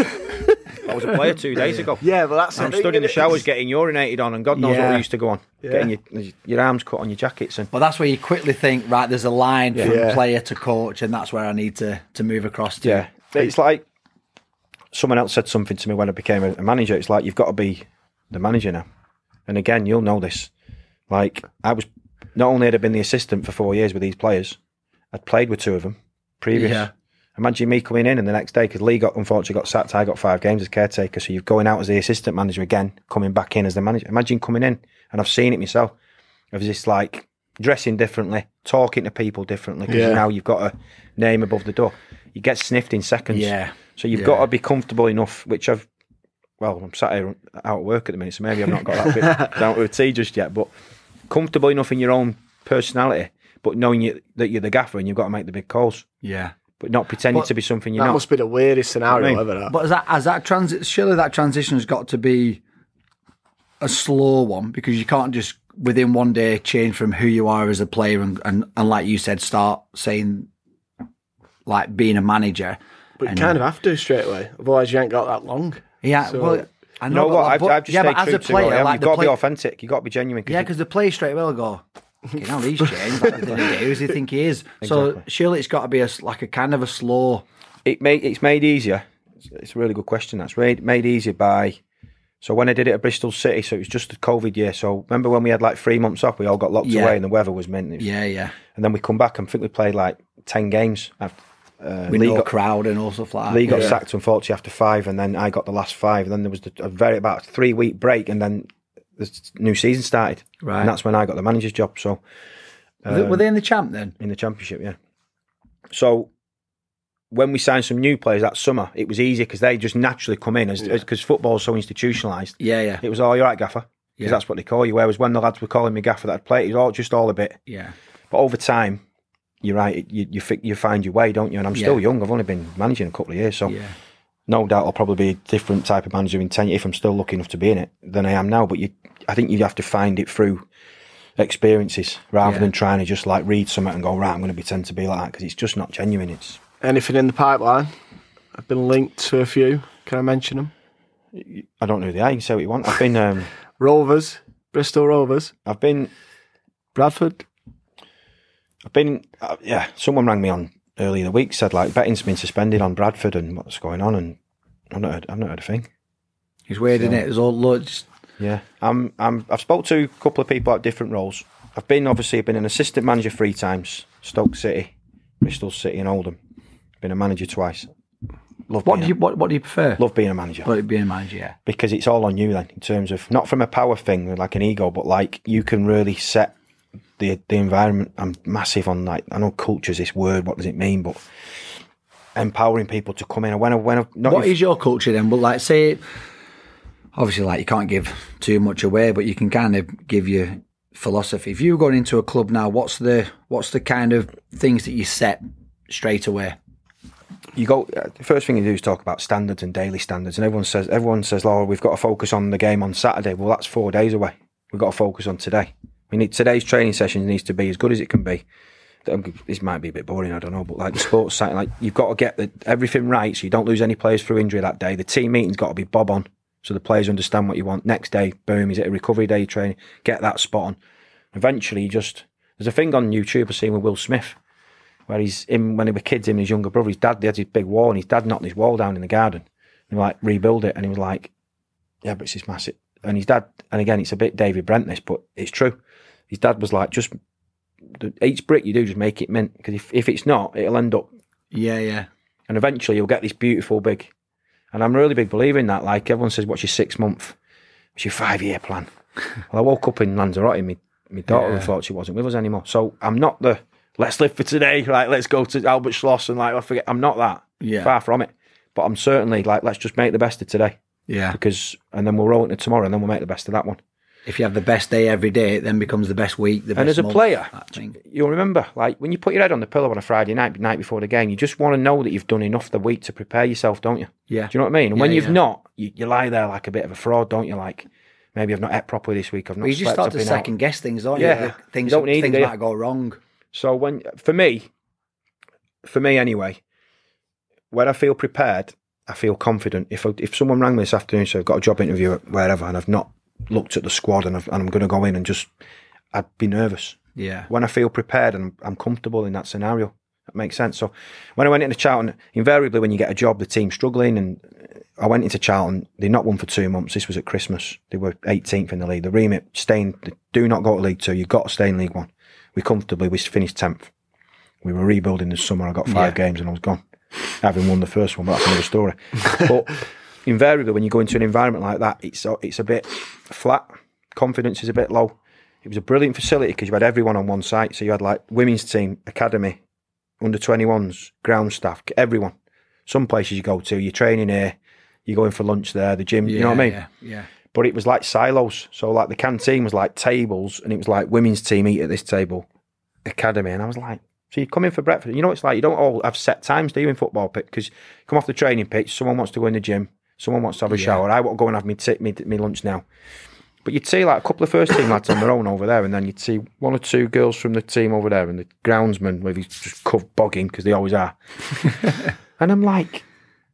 I was a player 2 days ago. Yeah, but that's. I'm stood in the showers getting urinated on, and God knows what used to go on. Getting your arms cut on your jackets, and. But that's where you quickly think, right? There's a line from player to coach, and that's where I need to move across to. Yeah, it's like someone else said something to me when I became a manager. It's like, you've got to be the manager now. And again, you'll know this. Like, I was not only had I been the assistant for 4 years with these players, I'd played with 2 of them previous. Yeah. Imagine me coming in and the next day, because Lee unfortunately got sacked, I got 5 games as caretaker, so you're going out as the assistant manager again, coming back in as the manager. Imagine coming in, and I've seen it myself, of just like dressing differently, talking to people differently, because now you've got a name above the door. You get sniffed in seconds. Yeah. So you've got to be comfortable enough, which I'm sat here out at work at the minute, so maybe I've not got that bit down to a T just yet, but comfortable enough in your own personality, but knowing that you're the gaffer and you've got to make the big calls. Yeah. But not pretending to be something you're not. That must be the weirdest scenario ever. That. But surely that transition has got to be a slow one, because you can't just within one day change from who you are as a player and like you said, start saying like being a manager. But you kind of have to straight away, otherwise you ain't got that long. Yeah, so, well, I know. You know what? I've just stayed but as true a player, to like you've got to be authentic. You've got to be genuine. Yeah, because the player straight away will go, you know, he's changed. That's the thing he do. Who does he think he is? Exactly. So surely it's got to be a kind of a slow. It's made easier. It's a really good question. That's made easier by. So when I did it at Bristol City, so it was just the COVID year. So remember when we had like 3 months off, we all got locked away and the weather was mint. Yeah. And then we come back and I think we played like 10 games. With no crowd and all stuff like that. Lee got sacked unfortunately after 5, and then I got the last 5. And then there was about a 3-week break, and then the new season started. Right. And that's when I got the manager's job. So were they in the champ then? In the championship, yeah. So when we signed some new players that summer, it was easy because they just naturally come in because football is so institutionalised. Yeah. It was all, you're right, gaffer. Because that's what they call you. Whereas when the lads were calling me gaffer that I'd played, it was all a bit. Yeah. But over time, you're right, you find your way, don't you? And I'm still young. I've only been managing a couple of years, so no doubt I'll probably be a different type of manager in 10 years if I'm still lucky enough to be in it than I am now. But I think you have to find it through experiences rather than trying to just like read something and go, right, I'm going to pretend to be like that, because it's just not genuine. It's anything in the pipeline? I've been linked to a few. Can I mention them? I don't know who they are. You can say what you want. I've been Rovers, Bristol Rovers. I've been Bradford. I've been someone rang me on earlier in the week, said like betting's been suspended on Bradford and what's going on, and I've not heard a thing. It's weird, isn't it? There's all loads. Yeah, I've spoke to a couple of people at different roles. I've been an assistant manager 3 times, Stoke City, Bristol City, and Oldham. Been a manager twice. What do you prefer? Love being a manager. Being a manager, yeah. Because it's all on you then, in terms of not from a power thing like an ego, but like you can really set the environment. I'm massive on like, I know culture's this word, what does it mean? But empowering people to come in. What is your culture then? Well, like say, obviously, like you can't give too much away, but you can kind of give your philosophy. If you're going into a club now, what's the kind of things that you set straight away? You go. The first thing you do is talk about standards and daily standards, and everyone says, "Oh, we've got to focus on the game on Saturday." Well, that's 4 days away. We've got to focus on today. Today's training session needs to be as good as it can be. This might be a bit boring, I don't know, but like the sports side, like you've got to get everything right so you don't lose any players through injury that day. The team meeting's got to be bob on so the players understand what you want. Next day, boom, is it a recovery day training? Get that spot on. Eventually, there's a thing on YouTube I've seen with Will Smith where when they were kids, him and his younger brother, his dad, they had his big wall and his dad knocked his wall down in the garden and like rebuild it, and he was like, yeah, but it's this massive. And his dad, and again, it's a bit David Brent this, but it's true. His dad was like, just each brick you do, just make it mint, because if it's not, it'll end up. Yeah. And eventually you'll get this beautiful big. And I'm a really big believer in that. Like everyone says, what's your 6 month? What's your 5-year plan? Well, I woke up in Lanzarote. My daughter unfortunately wasn't with us anymore. So I'm not the let's live for today. Like, let's go to Albert Schloss and like, I forget. I'm not that. Yeah. Far from it. But I'm certainly like, let's just make the best of today. Yeah. Because, and then we'll roll into tomorrow and then we'll make the best of that one. If you have the best day every day, it then becomes the best week. The best and as a month, player, you'll remember, like when you put your head on the pillow on a Friday night before the game, you just want to know that you've done enough the week to prepare yourself, don't you? Yeah. Do you know what I mean? And when you've not, you lie there like a bit of a fraud, don't you? Like, maybe I've not ate properly this week. I've not. But you just start to second guess things, don't you? Yeah. Things, you don't need things it, might go wrong. So for me anyway, when I feel prepared, I feel confident. If someone rang me this afternoon, so I've got a job interview at wherever, and I've not looked at the squad and I'm going to go in and just, I'd be nervous. Yeah. When I feel prepared and I'm comfortable in that scenario, that makes sense. So when I went into Charlton, invariably when you get a job, the team's struggling, and I went into Charlton, they not won for 2 months. This was at Christmas. They were 18th in the league. The remit, do not go to League 2. You've got to stay in League 1. We finished 10th. We were rebuilding this summer. I got 5 games and I was gone. Having won the first one, but that's another story. But invariably, when you go into an environment like that, it's a bit flat. Confidence is a bit low. It was a brilliant facility because you had everyone on one site. So you had like women's team, academy, under 21s, ground staff, everyone. Some places you go to, you're training here, you're going for lunch there, the gym, you know what I mean? Yeah. But it was like silos. So like the canteen was like tables, and it was like women's team eat at this table, academy. And I was like, so you come in for breakfast. You know, it's like you don't all have set times, do you, in football pitch? Because you come off the training pitch, someone wants to go in the gym, someone wants to have a shower. I want to go and have me lunch now. But you'd see like a couple of first team lads on their own over there, and then you'd see 1 or 2 girls from the team over there, and the groundsman with his just bogging, because they always are. And I'm like,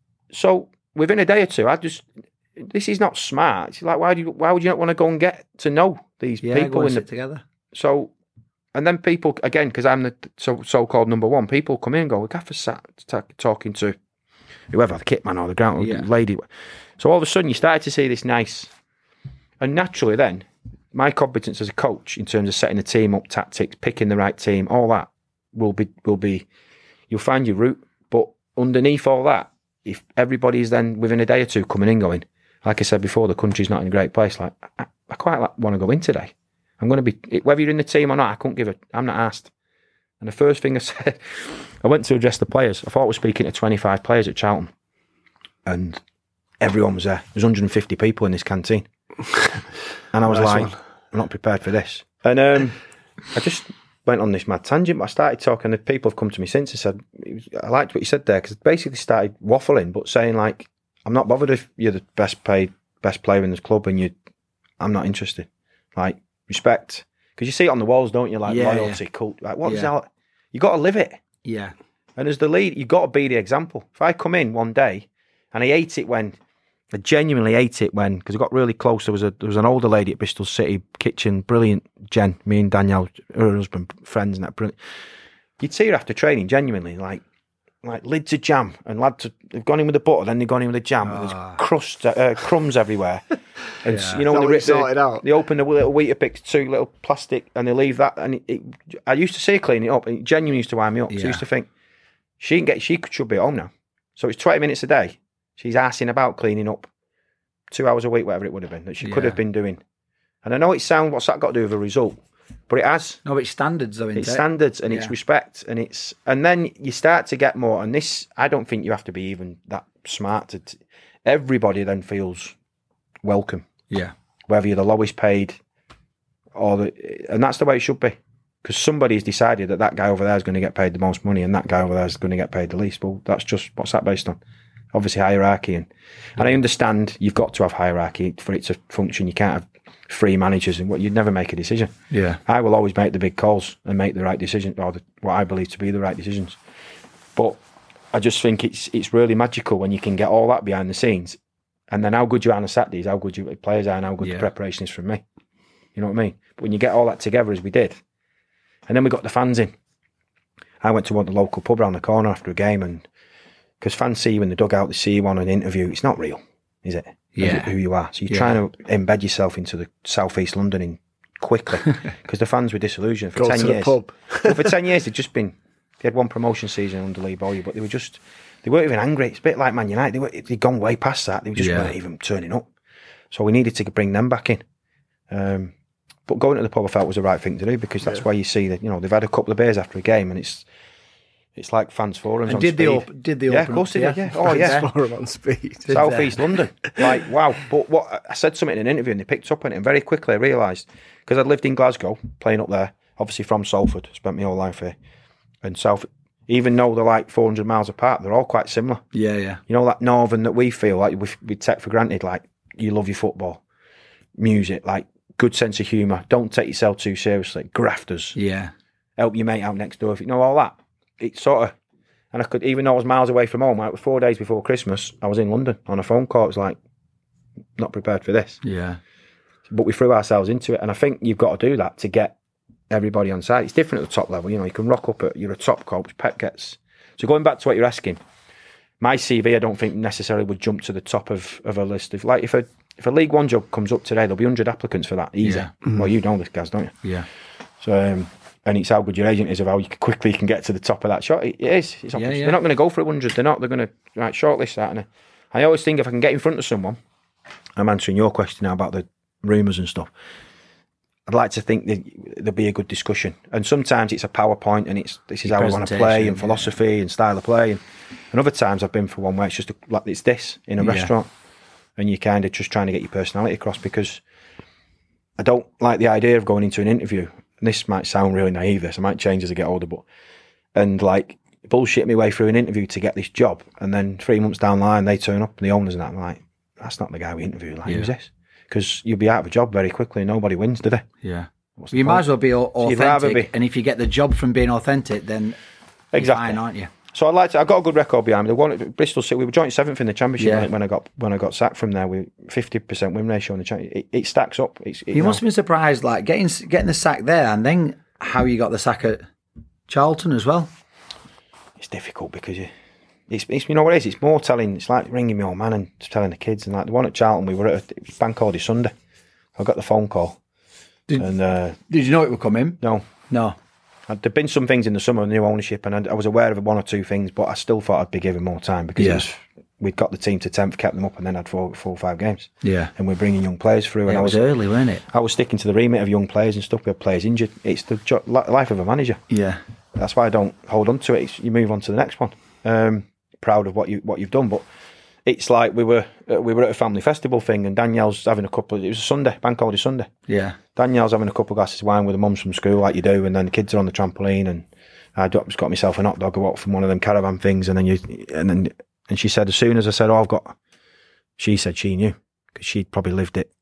so within a day or two, this is not smart. It's like, why would you not want to go and get to know these people sit together? So, and then people, again, because I'm the so-called number one, people come in and go, Gaffer's sat talking to whoever, the kit man or the ground lady. So all of a sudden you started to see this nice, and naturally then, my competence as a coach in terms of setting the team up, tactics, picking the right team, all that will be, you'll find your route. But underneath all that, if everybody's then within a day or two coming in going, like I said before, the country's not in a great place, like, I quite want to go in today. I'm going to be, whether you're in the team or not, I'm not asked. And the first thing I said, I went to address the players. I thought I was speaking to 25 players at Charlton, and everyone was there. There's 150 people in this canteen. And I was I'm not prepared for this. And I just went on this mad tangent, but I started talking, and people have come to me since and said, I liked what you said there, because I basically started waffling, but saying like, I'm not bothered if you're the best player in this club and I'm not interested. Like, respect. Because you see it on the walls, don't you? Like, loyalty, cult. Like, what is that? You got to live it. Yeah. And as the lead, you got to be the example. If I come in one day, and I genuinely ate it when, because I got really close. There was an older lady at Bristol City kitchen, brilliant Jen, me and Danielle, her husband, friends and that, brilliant. You'd see her after training, genuinely, like lids of jam, and lads have gone in with the butter, then they've gone in with the jam, and there's crumbs everywhere. And you know, when they open the little Weetabix, 2 little plastic, and they leave that, and I used to see her clean it up, and it genuinely used to wind me up. So I used to think, she should be at home now. So it's 20 minutes a day. She's arsing about cleaning up 2 hours a week, whatever it would have been, that she could have been doing. And I know it sounds, what's that got to do with a result? But it has. No, it's standards though, isn't it? It's standards, and it's respect, and then you start to get more, and this, I don't think you have to be even that smart everybody then feels welcome. Yeah. Whether you're the lowest paid and that's the way it should be. Because somebody's decided that guy over there is going to get paid the most money and that guy over there is going to get paid the least. Well, that's just, what's that based on? Obviously hierarchy. And I understand you've got to have hierarchy for it to function. You can't have free managers, and you'd never make a decision. Yeah. I will always make the big calls and make the right decision, or what I believe to be the right decisions. But I just think it's really magical when you can get all that behind the scenes, and then how good you are on a Saturday is how good your players are and how good the preparation is from me. You know what I mean? But when you get all that together as we did, and then we got the fans in. I went to one of the local pub around the corner after a game, and because fans see you in the dugout, they see you on an interview, it's not real, is it? Yeah. Who you are. So you're trying to embed yourself into the South East London quickly, because the fans were disillusioned for 10 years. Pub. Well, for 10 years, they had one promotion season under Lee Bowyer, but they weren't even angry. It's a bit like Man United. They'd gone way past that. They just weren't even turning up. So we needed to bring them back in. But going to the pub I felt was the right thing to do, because that's where you see that, they've had a couple of beers after a game, and it's like fans forums. And did they open? Yeah, of course they did. Yeah. Oh yeah. Forum on speed. South East London. Like, wow. But what I said something in an interview, and they picked up on it, and very quickly I realised, because I'd lived in Glasgow, playing up there, obviously from Salford, spent my whole life here, and even though they're like 400 miles apart, they're all quite similar. Yeah, yeah. That northern that we feel like we take for granted, like you love your football, music, like good sense of humour, don't take yourself too seriously, grafters, help your mate out next door, if you know all that. It's sort of, and I could, even though I was miles away from home, like 4 days before Christmas, I was in London on a phone call. It was like, not prepared for this. Yeah. But we threw ourselves into it, and I think you've got to do that to get everybody on side. It's different at the top level. You can rock up you're a top coach, Pep gets. So going back to what you're asking, my CV I don't think necessarily would jump to the top of a list. If a League One job comes up today, there'll be 100 applicants for that, easy. Yeah. Well, you know this, guys, don't you? Yeah. So, and it's how good your agent is of how quickly you can get to the top of that shot. It is. They're not going to go for 100. They're going to shortlist that. And I always think if I can get in front of someone, I'm answering your question now about the rumours and stuff, I'd like to think that there'll be a good discussion. And sometimes it's a PowerPoint, and this is how we want to play, and philosophy and style of play. And other times I've been for one where it's just like it's this in a restaurant, and you're kind of just trying to get your personality across, because I don't like the idea of going into an interview. And this might sound really naive, I might change as I get older, and like bullshit my way through an interview to get this job, and then 3 months down the line they turn up and the owners and that, I'm like, that's not the guy we interviewed. Like, who's this? Because you'll be out of a job very quickly and nobody wins, do they? Yeah. You might as well be authentic, and if you get the job from being authentic, then you're fine, aren't you? So I've got a good record behind me. Bristol City, we were joint 7th in the Championship when I got sacked from there. We 50% win ratio in the Championship. It stacks up. You must have been surprised, like getting the sack there, and then how you got the sack at Charlton as well. It's difficult because it's you know what it is. It's more telling. It's like ringing my old man and telling the kids. And like the one at Charlton, we were at a bank holiday Sunday. I got the phone call. Did you know it would come in? No. There'd been some things in the summer, new ownership, and I was aware of one or two things, but I still thought I'd be given more time because we'd got the team to 10th, kept them up, and then had four or 5 games. Yeah. And we're bringing young players through. And it was early, wasn't it? I was sticking to the remit of young players and stuff. We had players injured. It's the life of a manager. Yeah. That's why I don't hold on to it. You move on to the next one. Proud of what you've done, but it's like we were at a family festival thing, and Danielle's having it was a Sunday, bank holiday Sunday. Yeah. Danielle's having a couple of glasses of wine with the mums from school, like you do, and then the kids are on the trampoline, and I just got myself an hot dog or what from one of them caravan things, and she said, as soon as I said, she said she knew, because she'd probably lived it.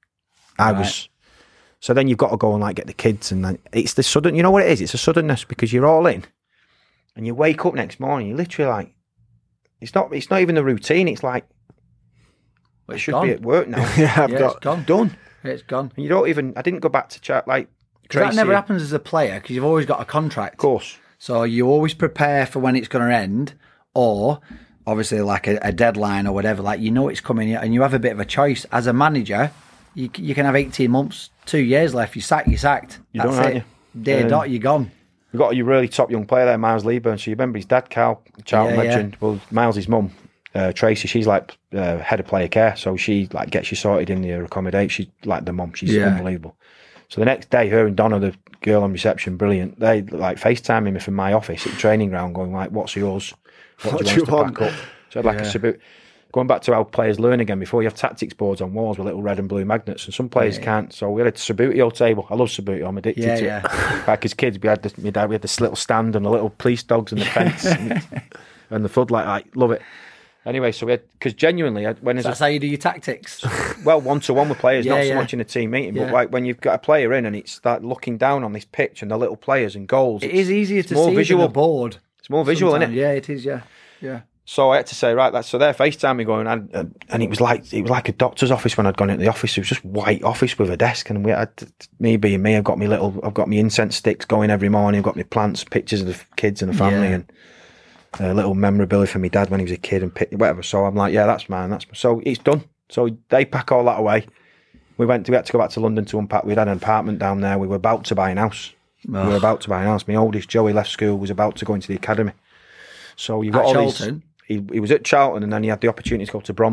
So then you've got to go and like get the kids, and then it's the sudden, you know what it is? It's a suddenness, because you're all in, and you wake up next morning, you're literally like, it's not even the routine. It's like, I should be at work now. It's gone. Done. It's gone. And you don't even, I didn't go back to chat like Tracy. That never happens as a player, because you've always got a contract. Of course. So you always prepare for when it's going to end, or obviously like a deadline or whatever, like you know it's coming, and you have a bit of a choice. As a manager, you can have 18 months, 2 years left. You're sacked. You don't, aren't you? Day dot, you're gone. We've got a really top young player there, Miles Leaburn. So you remember his dad, Carl, Charlton legend. Yeah. Well, Miles' mum, Tracy, she's like head of player care. So she like gets you sorted in your accommodation. She's like the mum. She's unbelievable. So the next day, her and Donna, the girl on reception, brilliant. They like FaceTiming me from my office at the training ground, going like, "What's yours? What do you want to pack up?" So I had like a sabot. Going back to how players learn again, before you have tactics boards on walls with little red and blue magnets, and some players can't. So we had a Subbuteo table. I love Subbuteo. I'm addicted to it. Like as kids, we had this little stand and the little police dogs and the fence and the floodlight. I love it. Anyway, so we had, because genuinely, that's how you do your tactics. Well, 1-to-1 with players, not so much in a team meeting, but like when you've got a player in and it's like looking down on this pitch and the little players and goals. It is easier to see visual on the board. It's more visual, isn't it? Yeah, it is. Yeah. So I had to say, right, so they're FaceTime me going, and it was like a doctor's office when I'd gone into the office. It was just white office with a desk, and we had, me being me, I've got my incense sticks going every morning. I've got my plants, pictures of the kids and the family, and a little memorabilia for my dad when he was a kid and whatever. So I'm like, that's mine. So it's done. So they pack all that away. We had to go back to London to unpack. We'd had an apartment down there. We were about to buy an house. My oldest, Joey, left school, was about to go into the academy. So you've got all Charlton? He was at Charlton, and then he had the opportunity to go to Bromley.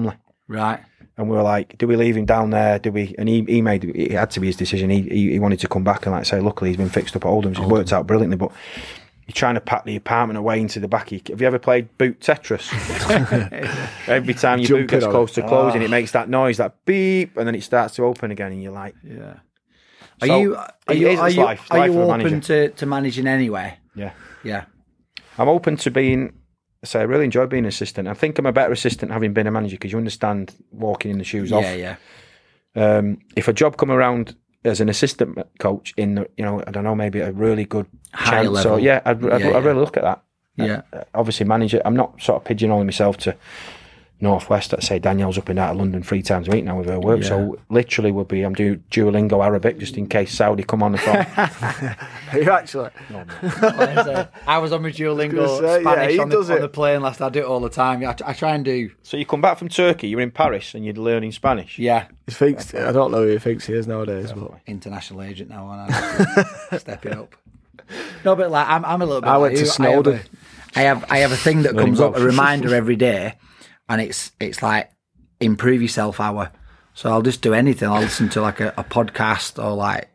Right. And we were like, do we leave him down there? Do we? And it had to be his decision. He wanted to come back and like say, luckily he's been fixed up at Oldham's. It worked out brilliantly, but you're trying to pack the apartment away into the back. Have you ever played boot Tetris? Every time your boot gets close to closing, it makes that noise, that beep, and then it starts to open again, and you're like, yeah. Are you open to managing anyway? Yeah. Yeah. I'm open to being. I really enjoy being an assistant. I think I'm a better assistant having been a manager because you understand walking in the shoes off. Yeah. If a job come around as an assistant coach in the, I don't know, maybe a really good high chance. level. So I'd really look at that. Yeah. Obviously manage it. I'm not sort of pigeonholing myself to Northwest. Let's say Danielle's up and out of London 3 times a week now with her work. Yeah. So literally I'm doing Duolingo Arabic just in case Saudi come on the phone. Are you actually? No, I was on my Duolingo Spanish on the plane last. I do it all the time. I try and do. So you come back from Turkey, you're in Paris and you're learning Spanish? Yeah. I don't know who he thinks he is nowadays. But. International agent now, and I'm stepping up. No, but like I'm a little bit. I went to Snowdon. I have a thing that comes up, a reminder every day. And it's like improve yourself hour. So I'll just do anything. I'll listen to like a podcast or like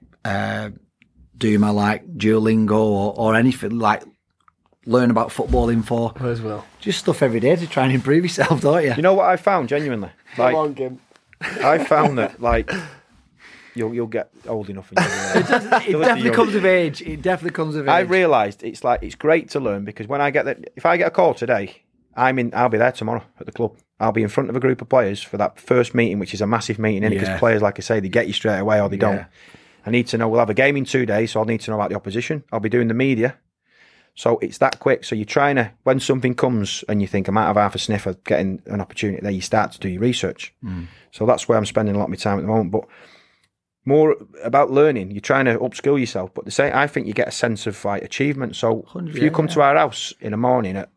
do my like Duolingo or anything, like learn about football info. As well. Just stuff every day to try and improve yourself, don't you? You know what I found genuinely? Like, come on, Gim. I found that like you'll get old enough. It definitely comes of age. It definitely comes of age. I realised it's great to learn because when I get if I get a call today. I'll be there tomorrow at the club. I'll be in front of a group of players for that first meeting, which is a massive meeting, because players, like I say, they get you straight away or they don't. I need to know, we'll have a game in 2 days, so I'll need to know about the opposition. I'll be doing the media. So it's that quick. So you're trying to, when something comes and you think I might have half a sniff of getting an opportunity, then you start to do your research. So that's where I'm spending a lot of my time at the moment. But more about learning, you're trying to upskill yourself. But I think you get a sense of like achievement. So if you come to our house in the morning at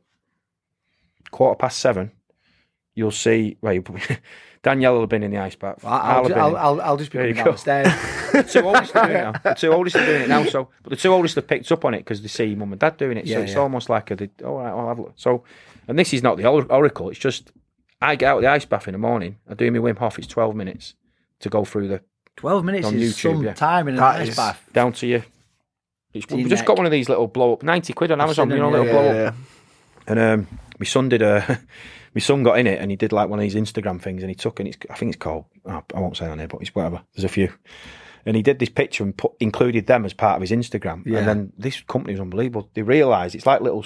7:15, you'll see. Well, Danielle will have been in the ice bath. I'll just be going downstairs. The two oldest are doing it now. But the two oldest have picked up on it because they see mum and dad doing it. So it's almost like all right, I'll have a look. So, and this is not the oracle. It's just I get out of the ice bath in the morning. I do my Wim Hof. It's 12 minutes to go through the. 12 minutes on is YouTube, some time in an ice bath. Down to you. We've just got one of these little blow up, 90 quid on Amazon. Little blow up. And my son my son got in it and he did like one of these Instagram things and he took, and I think it's called, I won't say on here, but it's whatever. There's a few. And he did this picture and included them as part of his Instagram. Yeah. And then this company was unbelievable. They realised it's like little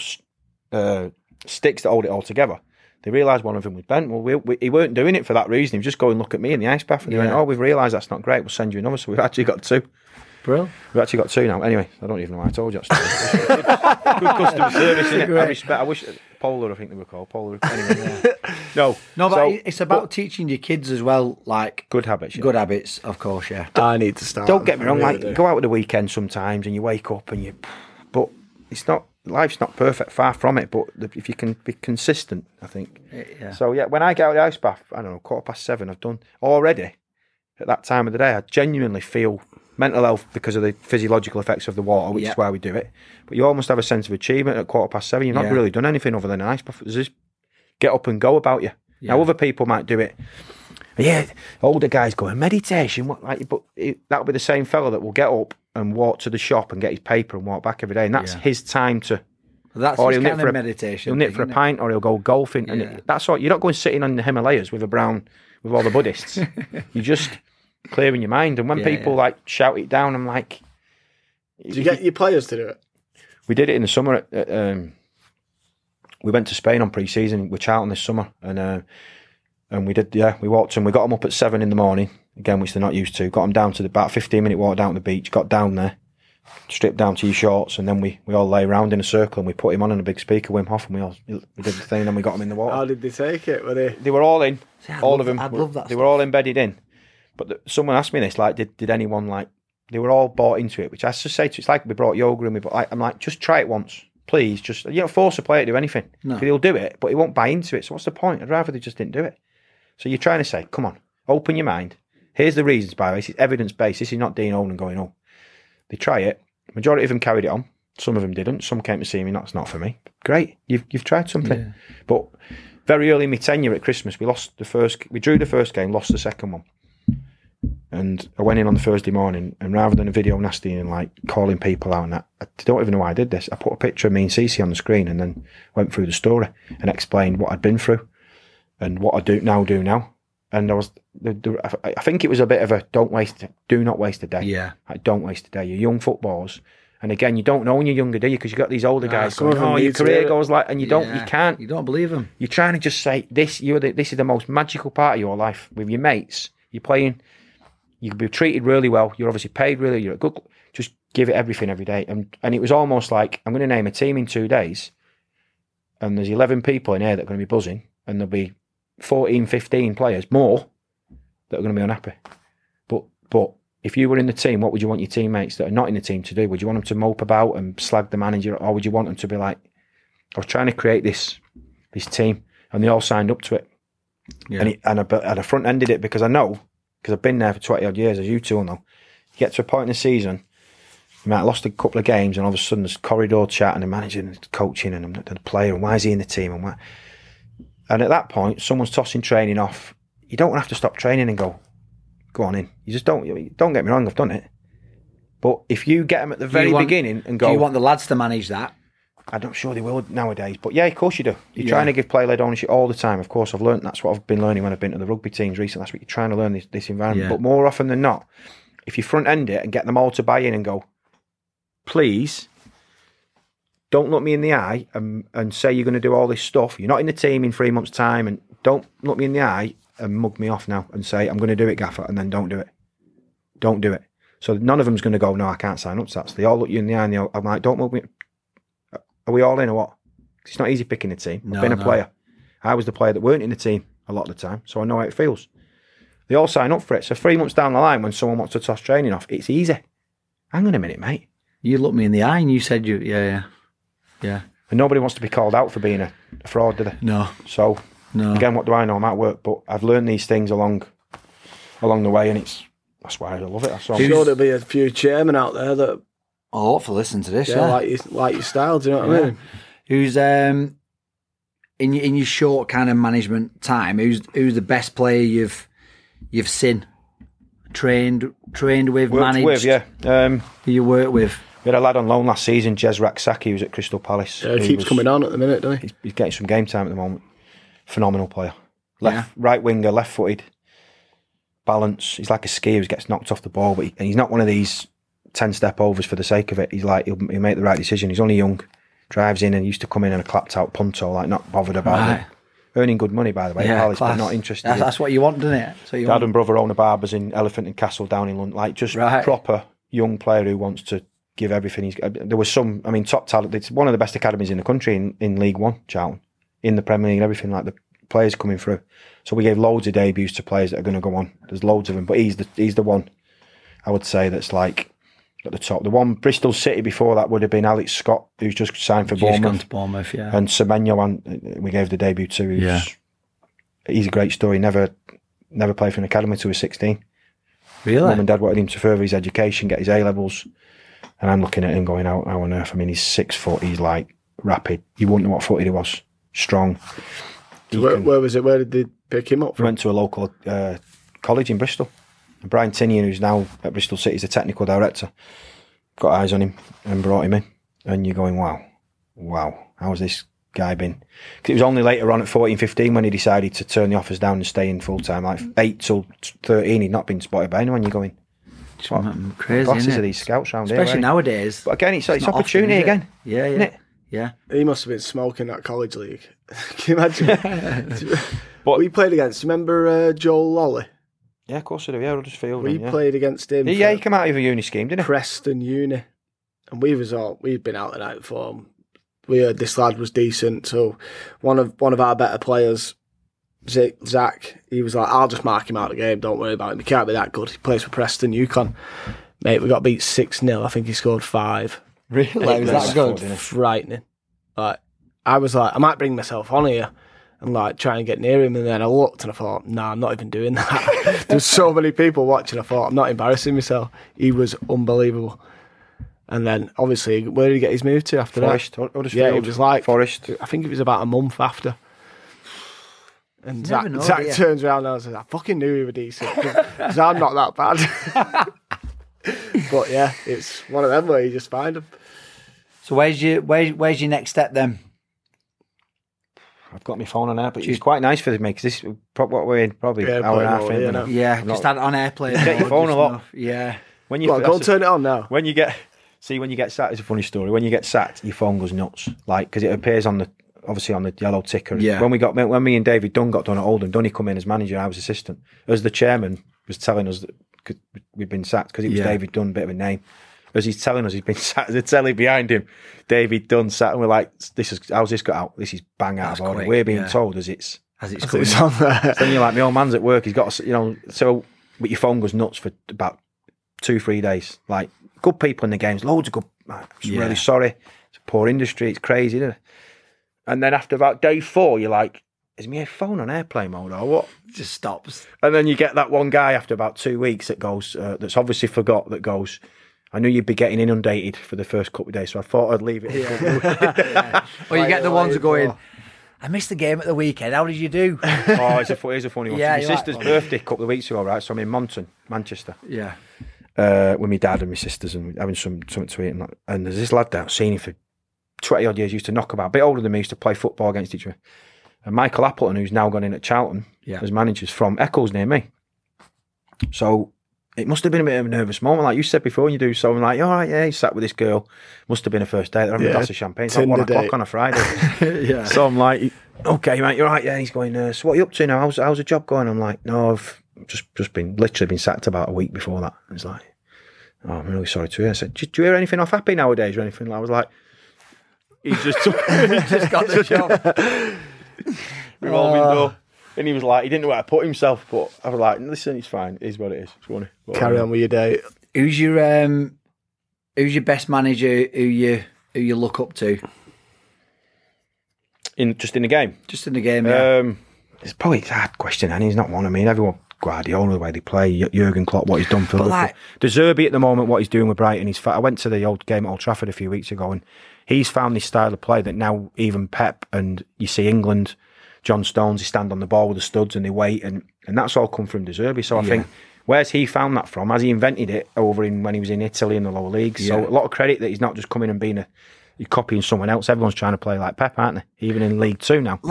sticks that hold it all together. They realised one of them was bent. Well, he weren't doing it for that reason. He was just going, look at me in the ice bath. And they went, we've realised that's not great. We'll send you another. So we've actually got 2. Brilliant. We've actually got 2 now. Anyway, I don't even know why I told you that. Good customer service, isn't it? I wish Polar, I think they were called Polar. Anyway, No, but it's about teaching your kids as well, like good habits. Good habits, of course. Yeah, I need to start. Don't get me wrong. Like go out at the weekend sometimes, and you wake up and but it's not. Life's not perfect, far from it. But if you can be consistent, I think. Yeah. So when I get out of the ice bath, I don't know, 7:15, I've done already. At that time of the day, I genuinely feel mental health because of the physiological effects of the water, which is why we do it. But you almost have a sense of achievement at 7:15. You've not really done anything other than an ice bath. There's just get up and go about you. Yeah. Now, other people might do it. Yeah, older guys going, meditation. But that'll be the same fella that will get up and walk to the shop and get his paper and walk back every day. And that's his time to... That's his kind of meditation. He'll knit for a pint or he'll go golfing. And that's all. You're not going sitting on the Himalayas with with all the Buddhists. You're just clearing your mind. And when people shout it down, I'm like... Do you get your players to do it? We did it in the summer. We went to Spain on pre-season with Charlton this summer. And we did, we walked them. We got them up at 7 in the morning, again, which they're not used to. Got them down to about a 15-minute walk down to the beach. Got down there, stripped down to your shorts, and then we all lay around in a circle and we put him on a big speaker, Wim Hof, and we did the thing, and then we got him in the water. How did they take it? They were all in. All of them. I'd love that. They were all embedded in. But someone asked me this, like, did anyone, like, they were all bought into it, which I just say to, it's like we brought yoga and I'm like, just try it once. Please, just, you don't force a player to do anything. No. He'll do it, but he won't buy into it. So what's the point? I'd rather they just didn't do it. So you're trying to say, come on, open your mind. Here's the reasons, by the way. It's evidence-based. This is not Dean Owen going, oh. They try it. Majority of them carried it on. Some of them didn't. Some came to see me. That's not for me. Great. You've tried something. Yeah. But very early in my tenure at Christmas, we drew the first game, lost the second one. And I went in on the Thursday morning, and rather than a video nasty and like calling people out and that, I don't even know why I did this. I put a picture of me and Cece on the screen and then went through the story and explained what I'd been through and what I do now. And I think it was a bit of a do not waste a day. Yeah. Like, don't waste a day. You're young footballers. And again, you don't know when you're younger, do you? Because you've got these older guys going, your career goes like, and you can't. You don't believe them. You're trying to just say, this is the most magical part of your life with your mates. You're playing, you can be treated really well. You're obviously paid really, you're a good, just give it everything every day. And it was almost like, I'm going to name a team in 2 days, and there's 11 people in here that are going to be buzzing, and there'll be 14, 15 players more that are going to be unhappy. But if you were in the team, what would you want your teammates that are not in the team to do? Would you want them to mope about and slag the manager, or would you want them to be like, I was trying to create this team, and they all signed up to it. Yeah. And I front-ended it because I know, because I've been there for 20 odd years, as you two will know, you get to a point in the season, you might have lost a couple of games, and all of a sudden there's corridor chat and the manager and the coaching and the player, and why is he in the team, and at that point, someone's tossing training off. You don't have to stop training and go on in. You just don't get me wrong, I've done it. But if you get them at the very beginning and go... Do you want the lads to manage that? I'm not sure they will nowadays. But yeah, of course you do. You're trying to give player-led ownership all the time. Of course, I've learned that's what I've been learning when I've been to the rugby teams recently. That's what you're trying to learn, this environment. Yeah. But more often than not, if you front-end it and get them all to buy in and go, please, don't look me in the eye and say you're going to do all this stuff. You're not in the team in 3 months' time, and don't look me in the eye and mug me off now and say, I'm going to do it, Gaffer, and then don't do it. Don't do it. So none of them's going to go, no, I can't sign up to that. So they all look you in the eye and I'm like, don't mug me. Are we all in or what? It's not easy picking a team. I've been a player. I was the player that weren't in the team a lot of the time, so I know how it feels. They all sign up for it. So 3 months down the line, when someone wants to toss training off, it's easy. Hang on a minute, mate. You looked me in the eye and you said yeah. And nobody wants to be called out for being a fraud, do they? No. So, again, what do I know? I'm at work, but I've learned these things along the way, and that's why I love it. That's all. I'm sure there'll be a few chairmen out there that hopefully listen to this. Yeah. Like your style. Do you know what I mean? Who's in your short kind of management time? Who's the best player you've seen, trained with, worked managed with? Yeah. Who you work with? We had a lad on loan last season, Jez Raksaki, who's at Crystal Palace. Yeah, he keeps coming on at the minute, doesn't he? He's getting some game time at the moment. Phenomenal player. Right winger, left-footed, balance. He's like a skier who gets knocked off the ball, but he's not one of these 10-step overs for the sake of it. He's like, he'll make the right decision. He's only young, drives in, and used to come in and a clapped-out punter, like not bothered about it. Earning good money, by the way. Palace, but not interested. That's what you want, doesn't it? So Dad and brother own a barbers in Elephant and Castle down in London. Like, just proper young player who wants to give everything he's got. There was some, top talent. It's one of the best academies in the country in League One, Charlton, in the Premier League and everything, like the players coming through. So we gave loads of debuts to players that are going to go on. There's loads of them, but he's the one, I would say, that's like at the top. The one, Bristol City before that would have been Alex Scott, who's just signed for Bournemouth. Yeah. And Semenyo, we gave the debut to. He's a great story. Never played for an academy till he was 16. Really? Mum and Dad wanted him to further his education, get his A-levels. And I'm looking at him going, how on earth? I mean, he's 6 foot, he's like rapid. You wouldn't know what footed he was. Strong. Where was it? Where did they pick him up from? He went to a local college in Bristol. And Brian Tinian, who's now at Bristol City, is the technical director, got eyes on him and brought him in. And you're going, wow, how's this guy been? Because it was only later on at 14, 15 when he decided to turn the offers down and stay in full time. Like 8 till 13, he'd not been spotted by anyone. You're going, crazy, classes isn't of it? these scouts around Especially here, nowadays. But again, it's opportunity again. Yeah. Isn't it? Yeah. He must have been smoking that college league. Can you imagine? But we played against, remember Joel Lolly? Yeah, of course I do. Yeah, Huddersfield. We played against him. Yeah, he came out of a uni scheme, didn't he? Preston Uni. And we'd been out the night before. We heard this lad was decent. So one of our better players, Zach, he was like, I'll just mark him out of the game. Don't worry about him. He can't be that good. He plays for Preston Yukon. Mate, we got beat 6-0. I think he scored 5. Really? Was that good? Frightening. Like, I was like, I might bring myself on here and like try and get near him. And then I looked and I thought, nah, I'm not even doing that. There's so many people watching. I thought, I'm not embarrassing myself. He was unbelievable. And then, obviously, where did he get his move to after Forest, that? Huddersfield. Yeah, it was like Forest. I think it was about a month after. And Never Zach know, turns around and says, I fucking knew he was decent because I'm not that bad. But yeah, it's one of them where you just find them. So where's your next step then? I've got my phone on air, but it's quite nice for me because this what we're in probably an hour and a half in. Just add it on airplane. Get your phone a lot. Yeah. When you go and turn it on now. When you get sacked, it's a funny story. When you get sacked, your phone goes nuts, like because it appears on the yellow ticker. Yeah. When me and David Dunn got done at Oldham, Dunny come in as manager, I was assistant. As the chairman was telling us that we'd been sacked because it was David Dunn, bit of a name. As he's telling us he's been sat, there's a telly behind him. David Dunn sat, and we're like, how's this got out? This is bang out of order. We're being told as it's coming on there. Then you're like, my old man's at work, he's got, so, but your phone goes nuts for about 2-3 days. Like, good people in the games, loads of good, I'm really sorry. It's a poor industry, it's crazy, isn't it? And then after about day 4, you're like, is my phone on airplane mode or what? It just stops. And then you get that one guy after about 2 weeks that goes, that's obviously forgot, that goes, I knew you'd be getting inundated for the first couple of days, so I thought I'd leave it. Or you get the ones going, I missed the game at the weekend, how did you do? Here's a funny one. My sister's birthday a couple of weeks ago, right? So I'm in Monton, Manchester. Yeah. With my dad and my sisters and having something to eat. And there's this lad that I've seen him for 20 odd years, used to knock about, a bit older than me, used to play football against each other. And Michael Appleton, who's now gone in at Charlton as managers from Eccles near me. So it must have been a bit of a nervous moment, like you said before, when you do something like, all right, he sat with this girl. Must have been a first date. They're having a glass of champagne. It's like 1 o'clock on a Friday. So I'm like, okay, mate, you're right. Yeah, he's going, so what are you up to now? How's the job going? I'm like, no, I've just been sacked about a week before that. And he's like, oh, I'm really sorry to hear. I said, do you hear anything off Happy nowadays or anything? I was like, he's just got the job. Revolving door. And he was like, he didn't know where to put himself, but I was like, listen, it's fine. It is what it is. It's funny. Carry on with your day. Who's your best manager who you look up to? Just in the game? Just in the game, yeah. It's probably a hard question, and he's not one. I mean, everyone, Guardiola, the way they play, Jurgen Klopp, what he's done for Liverpool. De Zerbi at the moment, what he's doing with Brighton, I went to the old game at Old Trafford a few weeks ago, and he's found this style of play that now even Pep and you see England, John Stones, they stand on the ball with the studs and they wait, and that's all come from De Zerbi. So I think, where's he found that from? Has he invented it when he was in Italy in the lower leagues? Yeah. So a lot of credit that he's not just coming and being you're copying someone else. Everyone's trying to play like Pep, aren't they? Even in League 2 now.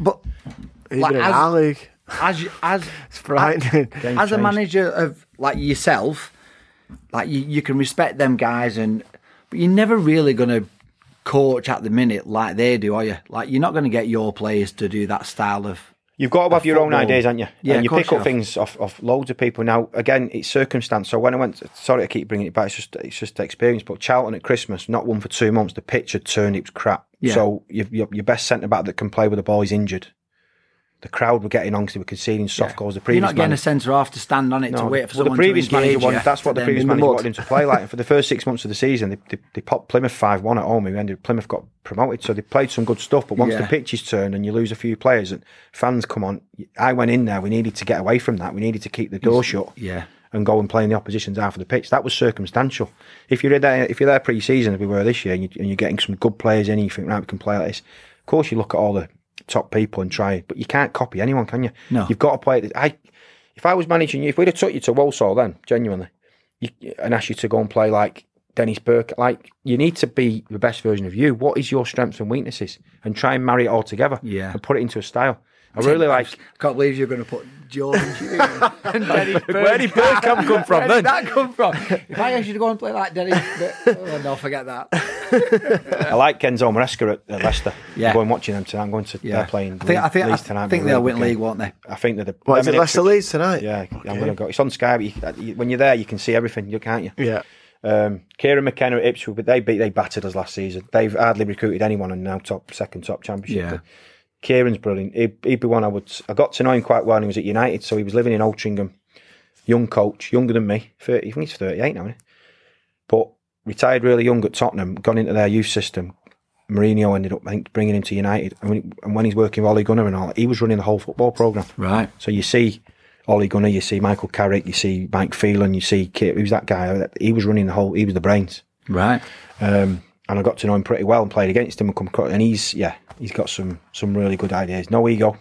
Even in our league. It's frightening. As a manager of like yourself, like you can respect them guys, but you're never really going to coach at the minute like they do, are you? Like, you're not going to get your players to do that style of. You've got to have your own ideas, haven't you? Yeah, and you pick up things off loads of people. Now, again, it's circumstance. So when I went, sorry to keep bringing it back, it's just experience. But Charlton at Christmas, not won for 2 months. The pitch had turned, it was crap. Yeah. So your best centre back that can play with the ball is injured. The crowd were getting on because they were conceding soft goals. The previous You're not getting a centre half to stand on it to wait for someone the previous to engage manager that's what the previous manager wanted him to play like. And for the first 6 months of the season, they popped Plymouth 5-1 at home. Plymouth got promoted, so they played some good stuff. But once the pitch is turned and you lose a few players and fans come on, I went in there. We needed to get away from that. We needed to keep the door shut. And go and play in the opposition's half of the pitch. That was circumstantial. If you're there pre-season, as we were this year, and you're getting some good players in, and you think, right, we can play like this. Of course, you look at all the top people and try, but you can't copy anyone, can you? No. You've got to play it. If I was managing you, if we'd have took you to Walsall then, genuinely, and asked you to go and play like Dennis Burke, like, you need to be the best version of you. What is your strengths and weaknesses? And try and marry it all together and put it into a style. I really like. I can't believe you're going to put Jordan Hughes and Denny Burke. Where did Burkham come from then? Where did that come from? If I asked you to go and play like Denny, no, forget that. I like Kenzo Maresca at Leicester. I'm going watching them tonight. I'm going to they're playing Leeds tonight. I think they'll win league, won't they? I think they're What is it, Leicester Leeds tonight? Yeah, okay. I'm going to go. It's on Sky, but when you're there, you can see everything, can't you? Yeah. Kieran McKenna at Ipswich, but they battered us last season. They've hardly recruited anyone and now second top championship. Yeah. Kieran's brilliant. He'd be one I got to know him quite well when he was at United, so he was living in Altrincham. Young coach, younger than me. I think he's 38 now, isn't he? But retired really young at Tottenham, gone into their youth system. Mourinho ended up, I think, bringing him to United. And when he's working with Ole Gunnar and all, he was running the whole football programme. Right. So you see Ole Gunnar, you see Michael Carrick, you see Mike Phelan, you see Kit, who's that guy? He was running he was the brains. Right. And I got to know him pretty well and played against him and he's got some really good ideas. No ego,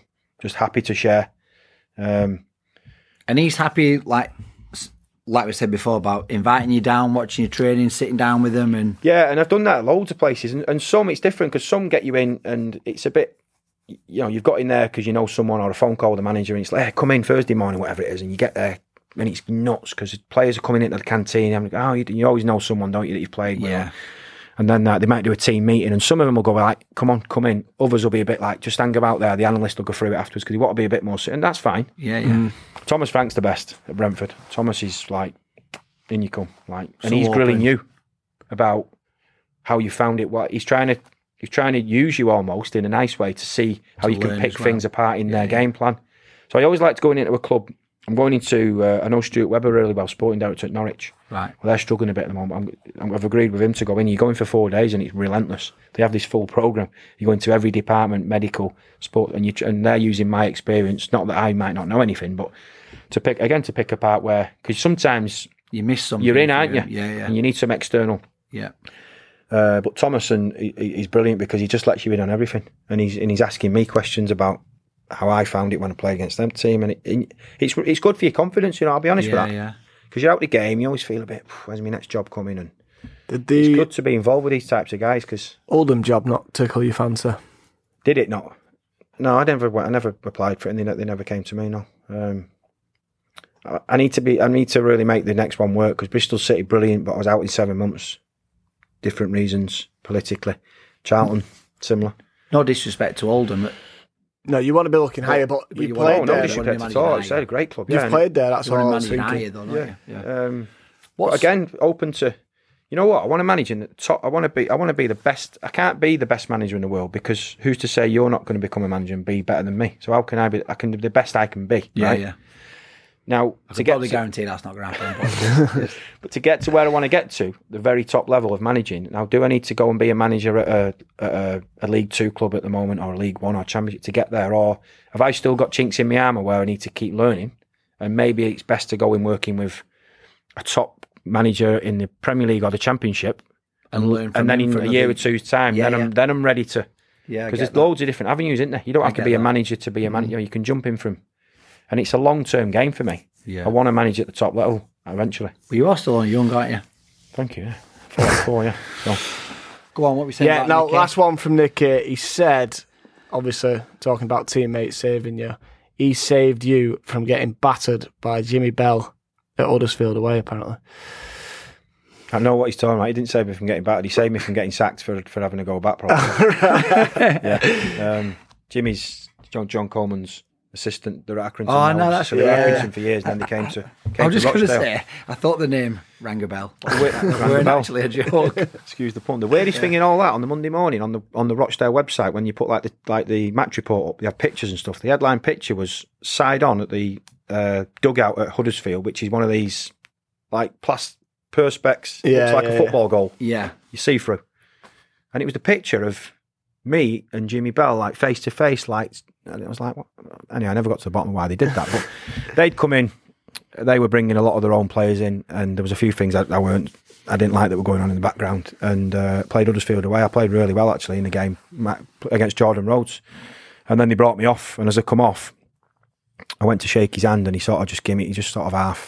just happy to share. And he's happy, like we said before, about inviting you down, watching your training, sitting down with them. And yeah, and I've done that at loads of places. And some, it's different because some get you in and it's a bit, you've got in there because you know someone or a phone call with the manager and it's like, hey, come in Thursday morning, whatever it is. And you get there and it's nuts because players are coming into the canteen. I'm like, you always know someone, don't you, that you've played with. Yeah. And then they might do a team meeting and some of them will go like, come on, come in. Others will be a bit like, just hang about there. The analyst will go through it afterwards because you want to be a bit more, and that's fine. Yeah. Thomas Frank's the best at Brentford. Thomas is like, in you come. Like, and So he's grilling open. you about how you found it. What he's trying to use you almost in a nice way to see how To you can learn pick as well. things apart in their game plan. So I always like to go into a club. I'm going into, I know Stuart Webber really well, sporting director at Norwich. Right. Well, they're struggling a bit at the moment. I've agreed with him to go in. You're going for 4 days and it's relentless. They have this full programme. You go into every department, medical, sport, and they're using my experience. Not that I might not know anything, but to pick apart where, because sometimes You miss something. you're in, aren't you? Yeah. And you need some external. Yeah. But Thomas, he's brilliant because he just lets you in on everything, and he's asking me questions about how I found it when I played against them team, and it's good for your confidence. I'll be honest with that. Yeah. Because you're out the game, you always feel a bit, where's my next job coming? And Did it's the good to be involved with these types of guys. Because Oldham job not tickle your fancy? did it not? No, I never applied for it, and they never came to me. No. I need to really make the next one work because Bristol City brilliant, but I was out in 7 months, different reasons politically. Charlton similar. No disrespect to Oldham. No, you want to be looking higher, but you you played want- No there. disrespect at all. It's a great club. You've Yeah, played there. That's You're all I Man was thinking. United, though, don't you? Yeah. But again, open to. You know what? I want to manage in the top. I want to be the best. I can't be the best manager in the world because who's to say you're not going to become a manager and be better than me? So how can I be? I can do the best I can be. Yeah, right? yeah. Now I can probably guarantee that's not going to happen. but to get to where I want to get to, the very top level of managing. Now, do I need to go and be a manager at a League 2 club at the moment, or a League 1 or Championship to get there, or have I still got chinks in my armour where I need to keep learning? And maybe it's best to go in working with a top manager in the Premier League or the Championship, and learn from and then him in for a year or another- two's time, Yeah, then I'm ready to. Yeah, Because there's loads of different avenues, isn't there? You don't have to get be a that. manager to be a manager. You can jump in from, and it's a long-term game for me. Yeah. I want to manage at the top level eventually. But you are still only young, aren't you? Thank you. Yeah. 44, yeah. So, Go on, what were we saying Yeah, about now, Nicky? last one from Nicky. He said, obviously, talking about teammates saving you, he saved you from getting battered by Jimmy Bell at Huddersfield away, apparently. I know what he's talking about. He didn't save me from getting battered. He saved me from getting sacked for having to go back properly. Yeah. Jimmy's John Coleman's assistant. They're at Accrington. Oh, I now. know, that's So they were right. at Accrington for years, and then they came to I was just going to Rochdale. say, I thought the name rang a bell. Rang a Weren't bell. actually a joke. Excuse the pun. The weirdest thing in all that on the Monday morning on the Rochdale website when you put like the match report up, you have pictures and stuff. The headline picture was side on at the dugout at Huddersfield, which is one of these like perspex. Yeah, looks like yeah, a football goal. Yeah. You see through, and it was the picture of me and Jimmy Bell like face to face. Like, and it was like, what? Anyway, I never got to the bottom of why they did that. But they'd come in. They were bringing a lot of their own players in, and there was a few things I didn't like that were going on in the background. And played Huddersfield away. I played really well actually in the game against Jordan Rhodes. And then they brought me off, and as I come off, I went to shake his hand, and he sort of half.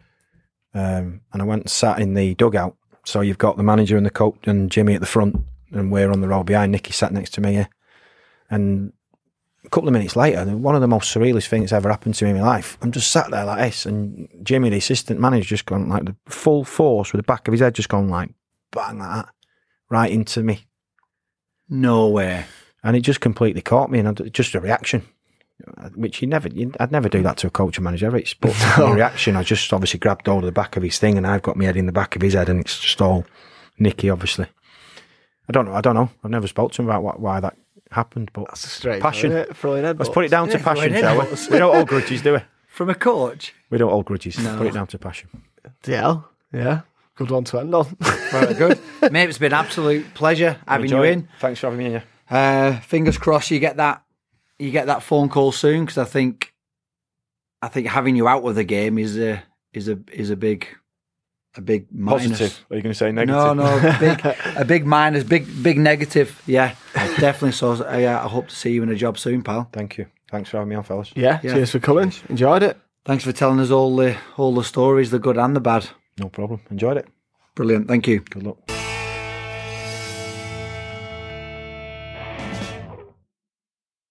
And I went and sat in the dugout. So you've got the manager and the coach and Jimmy at the front, and we're on the row behind. Nicky sat next to me here. And a couple of minutes later, one of the most surrealist things that's ever happened to me in my life, I'm just sat there like this, and Jimmy, the assistant manager, just gone like the full force with the back of his head just gone like bang like that, right into me. No way. And it just completely caught me, and just a reaction, which I'd never do that to a coach or manager. But the reaction, I just obviously grabbed hold of the back of his thing, and I've got my head in the back of his head, and it's just all Nicky, obviously. I don't know. I've never spoke to him about why that happened, but That's a strange passion. one, isn't it? Throwing Let's headbutts. put it down to Yeah, passion, throwing shall we? headbutts. We don't hold grudges, do we? From a coach? We don't hold grudges. No. Put it down to passion. Yeah. Good one to end on. Very good. Mate, it's been an absolute pleasure having you Enjoy it. in. Thanks for having me in. Yeah. Fingers crossed you get that phone call soon, because I think having you out of the game is a big minus. Positive. Are you going to say negative? No, a big minus, big negative. Yeah, definitely. So yeah, I hope to see you in a job soon, pal. Thank you. Thanks for having me on, fellas. Yeah, cheers for coming. Enjoyed it. Thanks for telling us all the stories, the good and the bad. No problem. Enjoyed it. Brilliant. Thank you. Good luck.